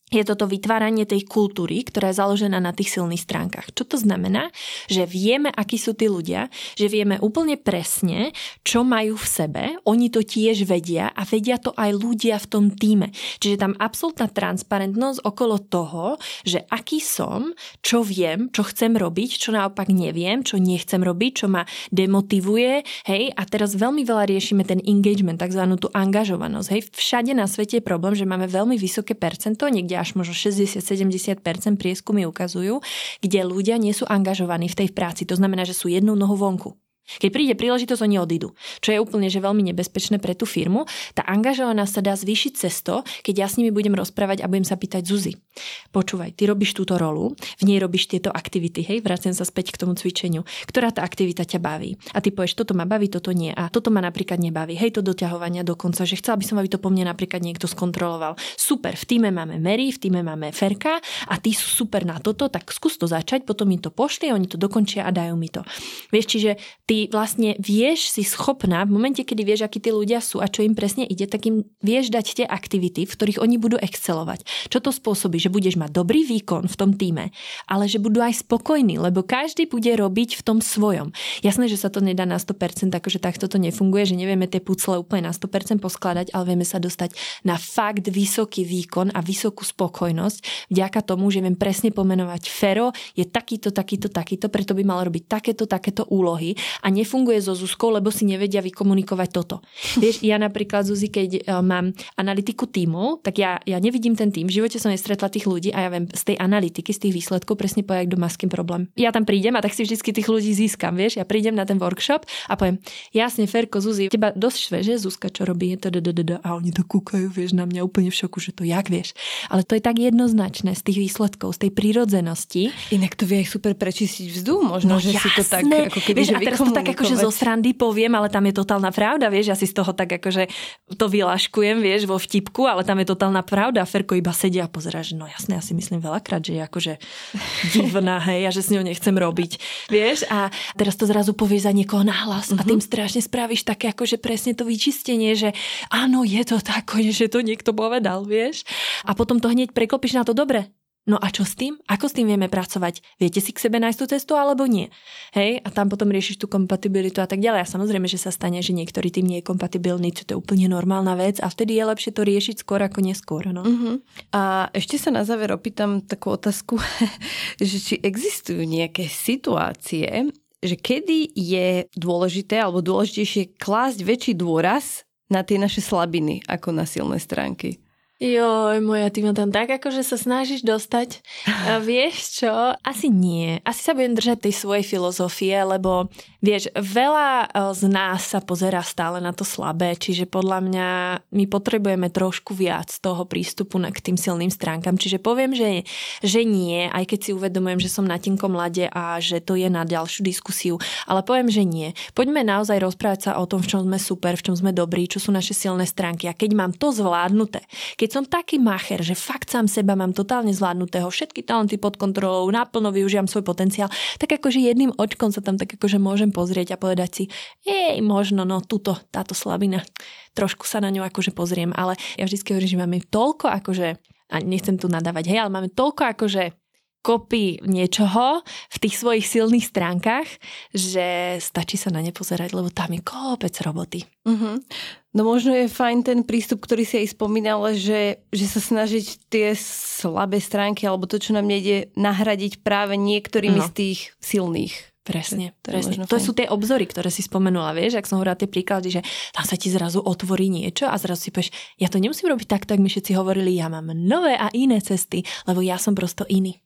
je toto vytváranie tej kultúry, ktorá je založená na tých silných stránkach. Čo to znamená? Že vieme, akí sú tí ľudia, že vieme úplne presne, čo majú v sebe, oni to tiež vedia a vedia to aj ľudia v tom tíme. Čiže tam absolútna transparentnosť okolo toho, že aký som, čo viem, čo chcem robiť, čo naopak neviem, čo nechcem robiť, čo ma demotivuje, hej, a teraz veľmi veľa riešime ten engagement, takzvanú tú angažovanosť, hej. Všade na svete je problém, že máme veľmi vysoké percento, niekde až možno 60-70% prieskumy ukazujú, kde ľudia nie sú angažovaní v tej práci. To znamená, že sú jednou nohou vonku. Keď príde príležitosť, oni odídu. Čo je úplne že veľmi nebezpečné pre tú firmu. Tá angažovanosť sa dá zvýšiť cez to, keď ja s nimi budem rozprávať a budem sa pýtať: Zuzi, počúvaj, ty robíš túto rolu, v nej robíš tieto aktivity, hej, vraciam sa späť k tomu cvičeniu. Ktorá tá aktivita ťa baví? A ty povieš, toto ma baví, toto nie. A toto ma napríklad nebaví. Hej, to doťahovania dokonca, že chcela by som, aby to po mne napríklad niekto skontroloval. Super, v tíme máme Mary, v tíme máme Ferka a ty sú super na toto, tak skús to začať, potom mi to pošli, oni to dokončia a dajú mi to. Vieš, čiže ty vlastne vieš, si schopná v momente, kedy vieš, akí tí ľudia sú a čo im presne ide, tak im vieš dať tie aktivity, v ktorých oni budú excelovať. Čo to spôsobí? Že budeš mať dobrý výkon v tom tíme, ale že budú aj spokojní, lebo každý bude robiť v tom svojom. Jasné, že sa to nedá na 100%, akože takto to nefunguje, že nevieme tie pucle úplne na 100% poskladať, ale vieme sa dostať na fakt vysoký výkon a vysokú spokojnosť vďaka tomu, že viem presne pomenovať: Fero je takýto, preto by mal robiť takéto úlohy. A nefunguje so Zuzkou, lebo si nevedia vykomunikovať toto. Vieš, ja napríklad, Zuzi, keď mám analytiku tímov, tak ja nevidím ten tím. V živote som nestretla tých ľudí a ja viem z tej analytiky, z tých výsledkov presne povedať, kto má s kým problém. Ja tam prídem a tak si vždycky tých ľudí získam, vieš. Ja prídem na ten workshop a poviem: jasne, Ferko, Zuzi, teba dosť šveže, Zuzka, čo robí, a oni to kúkajú, vieš, na mňa úplne v šoku, že to jak vieš. Ale to je tak jednoznačné z tých výsledkov, z tej prírodzenosti. Inak to vie aj super prečistiť vzduch, možno, že jasné. Si to tak ako keby, vieš, a teraz to tak akože zo srandy poviem, ale tam je totálna pravda, vieš, ja si z toho tak akože to vylaškujem, vieš, vo vtipku, ale tam je totálna pravda. Ferko iba sedia a pozerá, že no jasné, ja si myslím veľakrát, že je akože divná, hej, a že s ňou nechcem robiť, vieš, a teraz to zrazu povieš za niekoho nahlas a tým strašne spravíš také akože presne to vyčistenie, že áno, je to tak, že to niekto povedal, vieš, a potom to hneď preklopíš na to dobre. No a čo s tým? Ako s tým vieme pracovať? Viete si k sebe nájsť tú cestu alebo nie? Hej? A tam potom riešiš tú kompatibilitu a tak ďalej. A samozrejme, že sa stane, že niektorý tým nie je kompatibilný, čo to je úplne normálna vec a vtedy je lepšie to riešiť skôr ako neskôr. No? A ešte sa na záver opýtam takú otázku, že či existujú nejaké situácie, že kedy je dôležité alebo dôležitejšie klásť väčší dôraz na tie naše slabiny ako na silné stránky? Joj, moja, ty ma tam tak akože sa snažíš dostať. A vieš čo? Asi nie. Asi sa budem držať tej svojej filozofie, lebo vieš, veľa z nás sa pozerá stále na to slabé, čiže podľa mňa my potrebujeme trošku viac toho prístupu k tým silným stránkam. Čiže poviem, že nie, aj keď si uvedomujem, že som na tenkom ľade a že to je na ďalšiu diskusiu, ale poviem, že nie. Poďme naozaj rozprávať sa o tom, v čom sme super, v čom sme dobrí, čo sú naše silné stránky. A keď mám to zvládnuté, keď som taký macher, že fakt sám seba mám totálne zvládnutého, všetky talenty pod kontrolou, naplno využívam svoj potenciál, tak akože jedným očkom sa tam tak akože môžem pozrieť a povedať si: možno, no táto slabina, trošku sa na ňu akože pozriem, ale ja vždycky hovorím, že máme toľko akože, a nechcem tu nadávať, hej, ale máme toľko akože kopy niečoho v tých svojich silných stránkach, že stačí sa na ne pozerať, lebo tam je kopec roboty. No možno je fajn ten prístup, ktorý si aj spomínala, že sa snažiť tie slabé stránky alebo to, čo nám nejde, nahradiť práve niektorými z tých silných. Presne. To sú tie obzory, ktoré si spomenula, vieš, ak som hovorila tie príklady, že tam sa ti zrazu otvorí niečo a zrazu si povieš: ja to nemusím robiť takto, tak mi všetci hovorili, ja mám nové a iné cesty, lebo ja som prosto iný.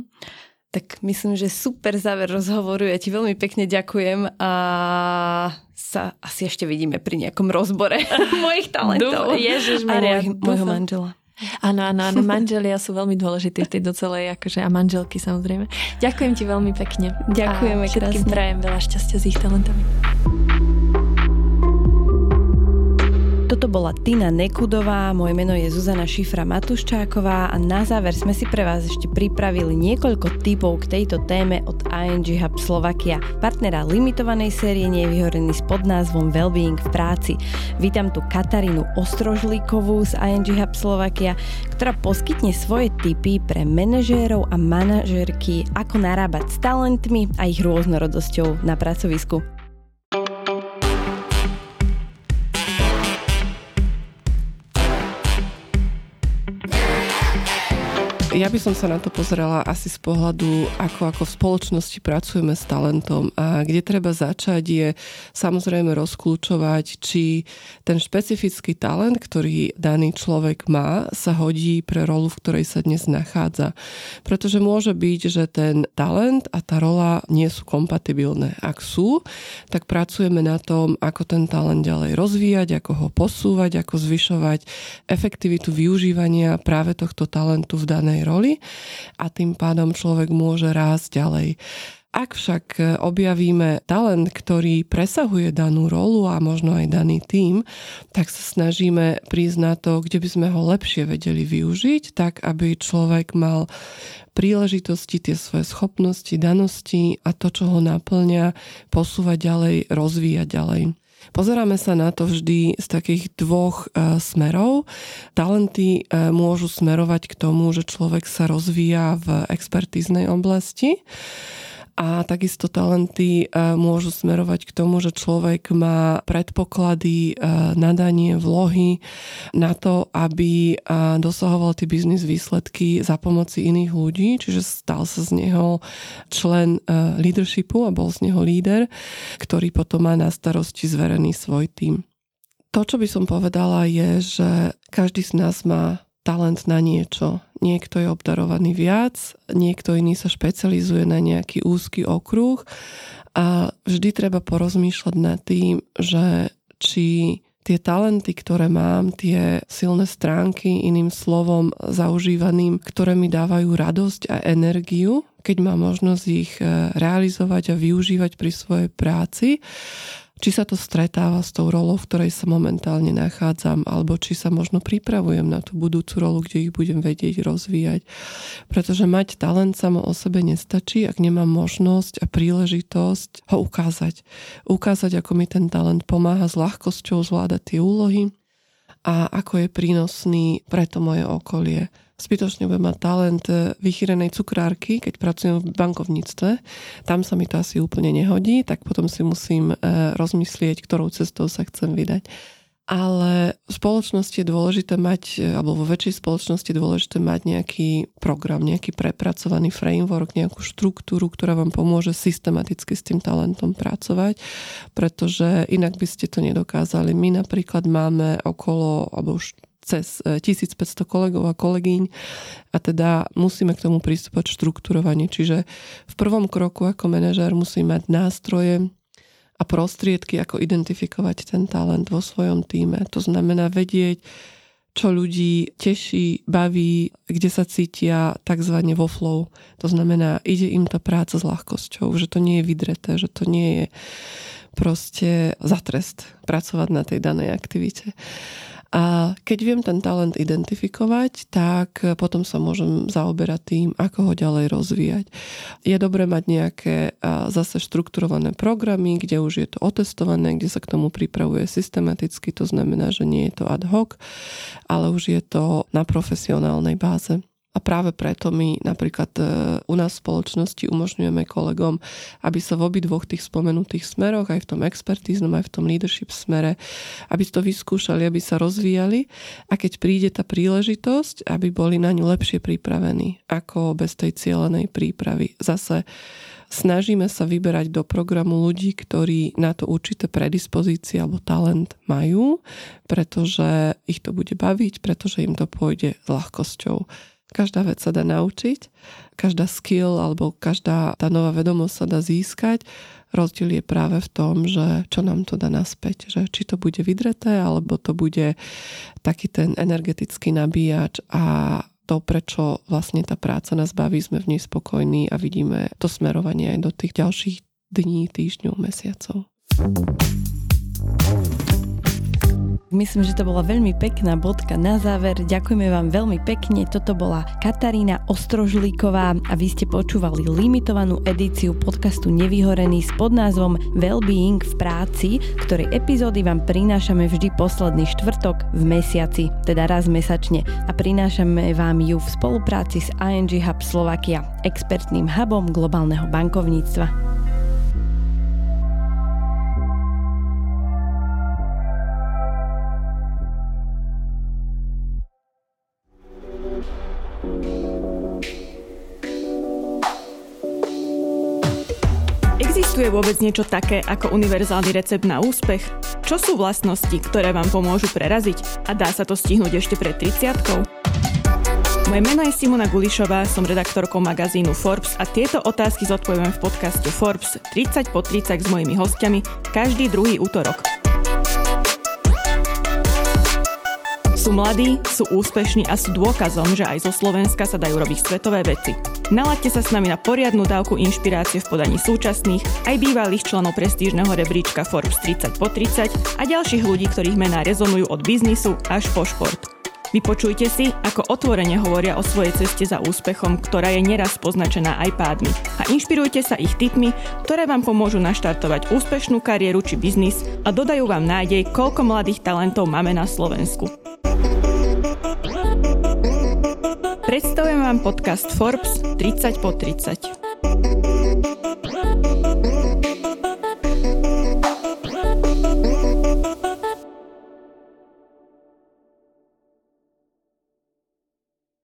Tak myslím, že super záver rozhovoru. Ja ti veľmi pekne ďakujem a sa asi ešte vidíme pri nejakom rozbore mojich talentov. Ježišmaria. Môjho manžela. Áno, manželia sú veľmi dôležití v tejto celej, akože, a manželky samozrejme. Ďakujem ti veľmi pekne. Ďakujeme krásne. Všetkým prajem veľa šťastia s ich talentami. Toto bola Tina Nekudová, moje meno je Zuzana Šifra-Matuščáková a na záver sme si pre vás ešte pripravili niekoľko tipov k tejto téme od ING Hub Slovakia, partnera limitovanej série Nevyhorený s podnázvom Wellbeing v práci. Vítam tu Katarínu Ostrožlíkovú z ING Hub Slovakia, ktorá poskytne svoje tipy pre manažérov a manažérky, ako narábať s talentmi a ich rôznorodosťou na pracovisku. Ja by som sa na to pozerala asi z pohľadu, ako v spoločnosti pracujeme s talentom a kde treba začať je samozrejme rozkľúčovať, či ten špecifický talent, ktorý daný človek má, sa hodí pre rolu, v ktorej sa dnes nachádza. Pretože môže byť, že ten talent a tá rola nie sú kompatibilné. Ak sú, tak pracujeme na tom, ako ten talent ďalej rozvíjať, ako ho posúvať, ako zvyšovať efektivitu využívania práve tohto talentu v danej roli a tým pádom človek môže rásť ďalej. Ak však objavíme talent, ktorý presahuje danú rolu a možno aj daný tím, tak sa snažíme prísť na to, kde by sme ho lepšie vedeli využiť, tak aby človek mal príležitosti, tie svoje schopnosti, danosti a to, čo ho naplňa, posúvať ďalej, rozvíjať ďalej. Pozeráme sa na to vždy z takých dvoch smerov. Talenty môžu smerovať k tomu, že človek sa rozvíja v expertíznej oblasti a takisto talenty môžu smerovať k tomu, že človek má predpoklady, nadanie, vlohy na to, aby dosahoval tie biznis výsledky za pomoci iných ľudí, čiže stal sa z neho člen leadershipu a bol z neho líder, ktorý potom má na starosti zverený svoj tím. To, čo by som povedala, je, že každý z nás má talent na niečo. Niekto je obdarovaný viac, niekto iný sa špecializuje na nejaký úzky okruh a vždy treba porozmýšľať nad tým, že či tie talenty, ktoré mám, tie silné stránky, iným slovom zaužívaným, ktoré mi dávajú radosť a energiu, keď mám možnosť ich realizovať a využívať pri svojej práci, či sa to stretáva s tou rolou, v ktorej sa momentálne nachádzam, alebo či sa možno pripravujem na tú budúcu rolu, kde ich budem vedieť rozvíjať. Pretože mať talent samo o sebe nestačí, ak nemám možnosť a príležitosť ho ukázať. Ukázať, ako mi ten talent pomáha s ľahkosťou zvládať tie úlohy a ako je prínosný pre to moje okolie. Zbytočne budem mať talent vychýrenej cukrárky, keď pracujem v bankovníctve. Tam sa mi to asi úplne nehodí, tak potom si musím rozmyslieť, ktorou cestou sa chcem vydať. Ale v spoločnosti je dôležité mať, alebo vo väčšej spoločnosti je dôležité mať nejaký program, nejaký prepracovaný framework, nejakú štruktúru, ktorá vám pomôže systematicky s tým talentom pracovať, pretože inak by ste to nedokázali. My napríklad máme okolo, alebo už cez 1500 kolegov a kolegyň a teda musíme k tomu pristúpať štruktúrovanie. Čiže v prvom kroku ako manažér musím mať nástroje a prostriedky, ako identifikovať ten talent vo svojom tíme. To znamená vedieť, čo ľudí teší, baví, kde sa cítia takzvané vo flow. To znamená, ide im tá práca s ľahkosťou, že to nie je vydreté, že to nie je proste za trest pracovať na tej danej aktivite. A keď viem ten talent identifikovať, tak potom sa môžem zaoberať tým, ako ho ďalej rozvíjať. Je dobré mať nejaké zase štrukturované programy, kde už je to otestované, kde sa k tomu pripravuje systematicky, to znamená, že nie je to ad hoc, ale už je to na profesionálnej báze. A práve preto my napríklad u nás v spoločnosti umožňujeme kolegom, aby sa v obidvoch tých spomenutých smeroch, aj v tom expertíznom, aj v tom leadership smere, aby to vyskúšali, aby sa rozvíjali a keď príde tá príležitosť, aby boli na ňu lepšie pripravení ako bez tej cielenej prípravy. Zase snažíme sa vyberať do programu ľudí, ktorí na to určité predispozície alebo talent majú, pretože ich to bude baviť, pretože im to pôjde s ľahkosťou. Každá vec sa dá naučiť, každá skill alebo každá tá nová vedomosť sa dá získať. Rozdiel je práve v tom, že čo nám to dá naspäť, že či to bude vydreté, alebo to bude taký ten energetický nabíjač a to, prečo vlastne tá práca nás baví, sme v nej spokojní a vidíme to smerovanie aj do tých ďalších dní, týždňov, mesiacov. Myslím, že to bola veľmi pekná bodka na záver. Ďakujeme vám veľmi pekne. Toto bola Katarína Ostrožlíková a vy ste počúvali limitovanú edíciu podcastu Nevyhorený s podnázvom Wellbeing v práci, ktorej epizódy vám prinášame vždy posledný štvrtok v mesiaci, teda raz mesačne. A prinášame vám ju v spolupráci s ING Hub Slovakia, expertným hubom globálneho bankovníctva. Existuje vôbec niečo také ako univerzálny recept na úspech? Čo sú vlastnosti, ktoré vám pomôžu preraziť? A dá sa to stihnúť ešte pred 30-kou? Moje meno je Simona Gulišová, som redaktorkou magazínu Forbes a tieto otázky zodpovieme v podcaste Forbes 30 po 30 s mojimi hostiami každý druhý útorok. Sú mladí, sú úspešní a sú dôkazom, že aj zo Slovenska sa dajú robiť svetové veci. Nalaďte sa s nami na poriadnu dávku inšpirácie v podaní súčasných, aj bývalých členov prestížneho rebríčka Forbes 30 po 30 a ďalších ľudí, ktorých mená rezonujú od biznisu až po šport. Vypočujte si, ako otvorene hovoria o svojej ceste za úspechom, ktorá je neraz poznačená aj pádmi. A inšpirujte sa ich tipmi, ktoré vám pomôžu naštartovať úspešnú kariéru či biznis a dodajú vám nádej, koľko mladých talentov máme na Slovensku. Predstavujem vám podcast Forbes 30 po 30.